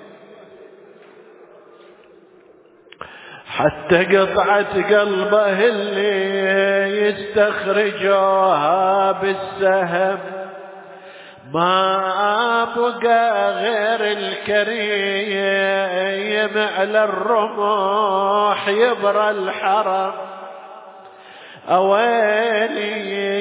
حتى قطعت قلبه اللي يستخرجوها بالسهم. ما بقى غير الكريم على الرمح يبرى الحرم. أويلي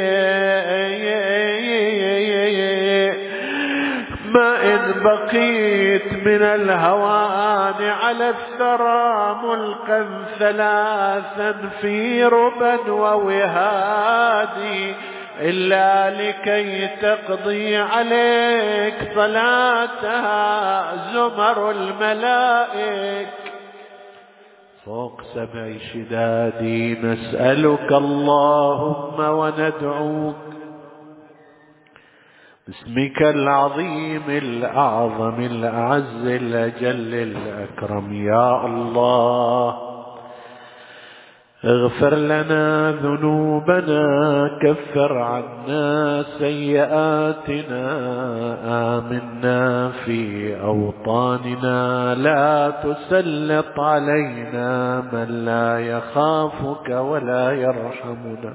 ما إن بقيت من الهوان على الثرى ملقا ثلاثا في ربا ووهادي، إلا لكي تقضي عليك صلاتها زمر الملائك. فوق سبع شدادي نسألك اللهم وندعوك باسمك العظيم الأعظم الأعز الأجل الأكرم. يا الله اغفر لنا ذنوبنا، كفر عنا سيئاتنا، آمنا في أوطاننا، لا تسلط علينا من لا يخافك ولا يرحمنا،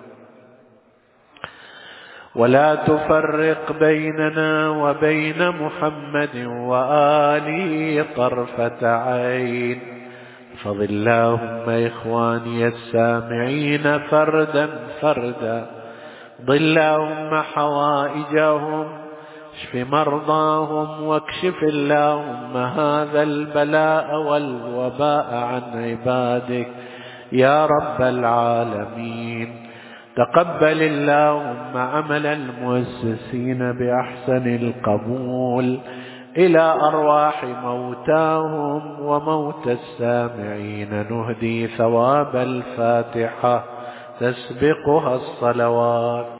ولا تفرق بيننا وبين محمد وآله طرفة عين. احفظ اللهم إخواني السامعين فردا فردا، ضل اللهم حوائجهم، اشف مرضاهم، واكشف اللهم هذا البلاء والوباء عن عبادك يا رب العالمين. تقبل اللهم عمل المؤسسين بأحسن القبول إلى أرواح موتاهم وموتى السامعين، نهدي ثواب الفاتحة تسبقها الصلوات.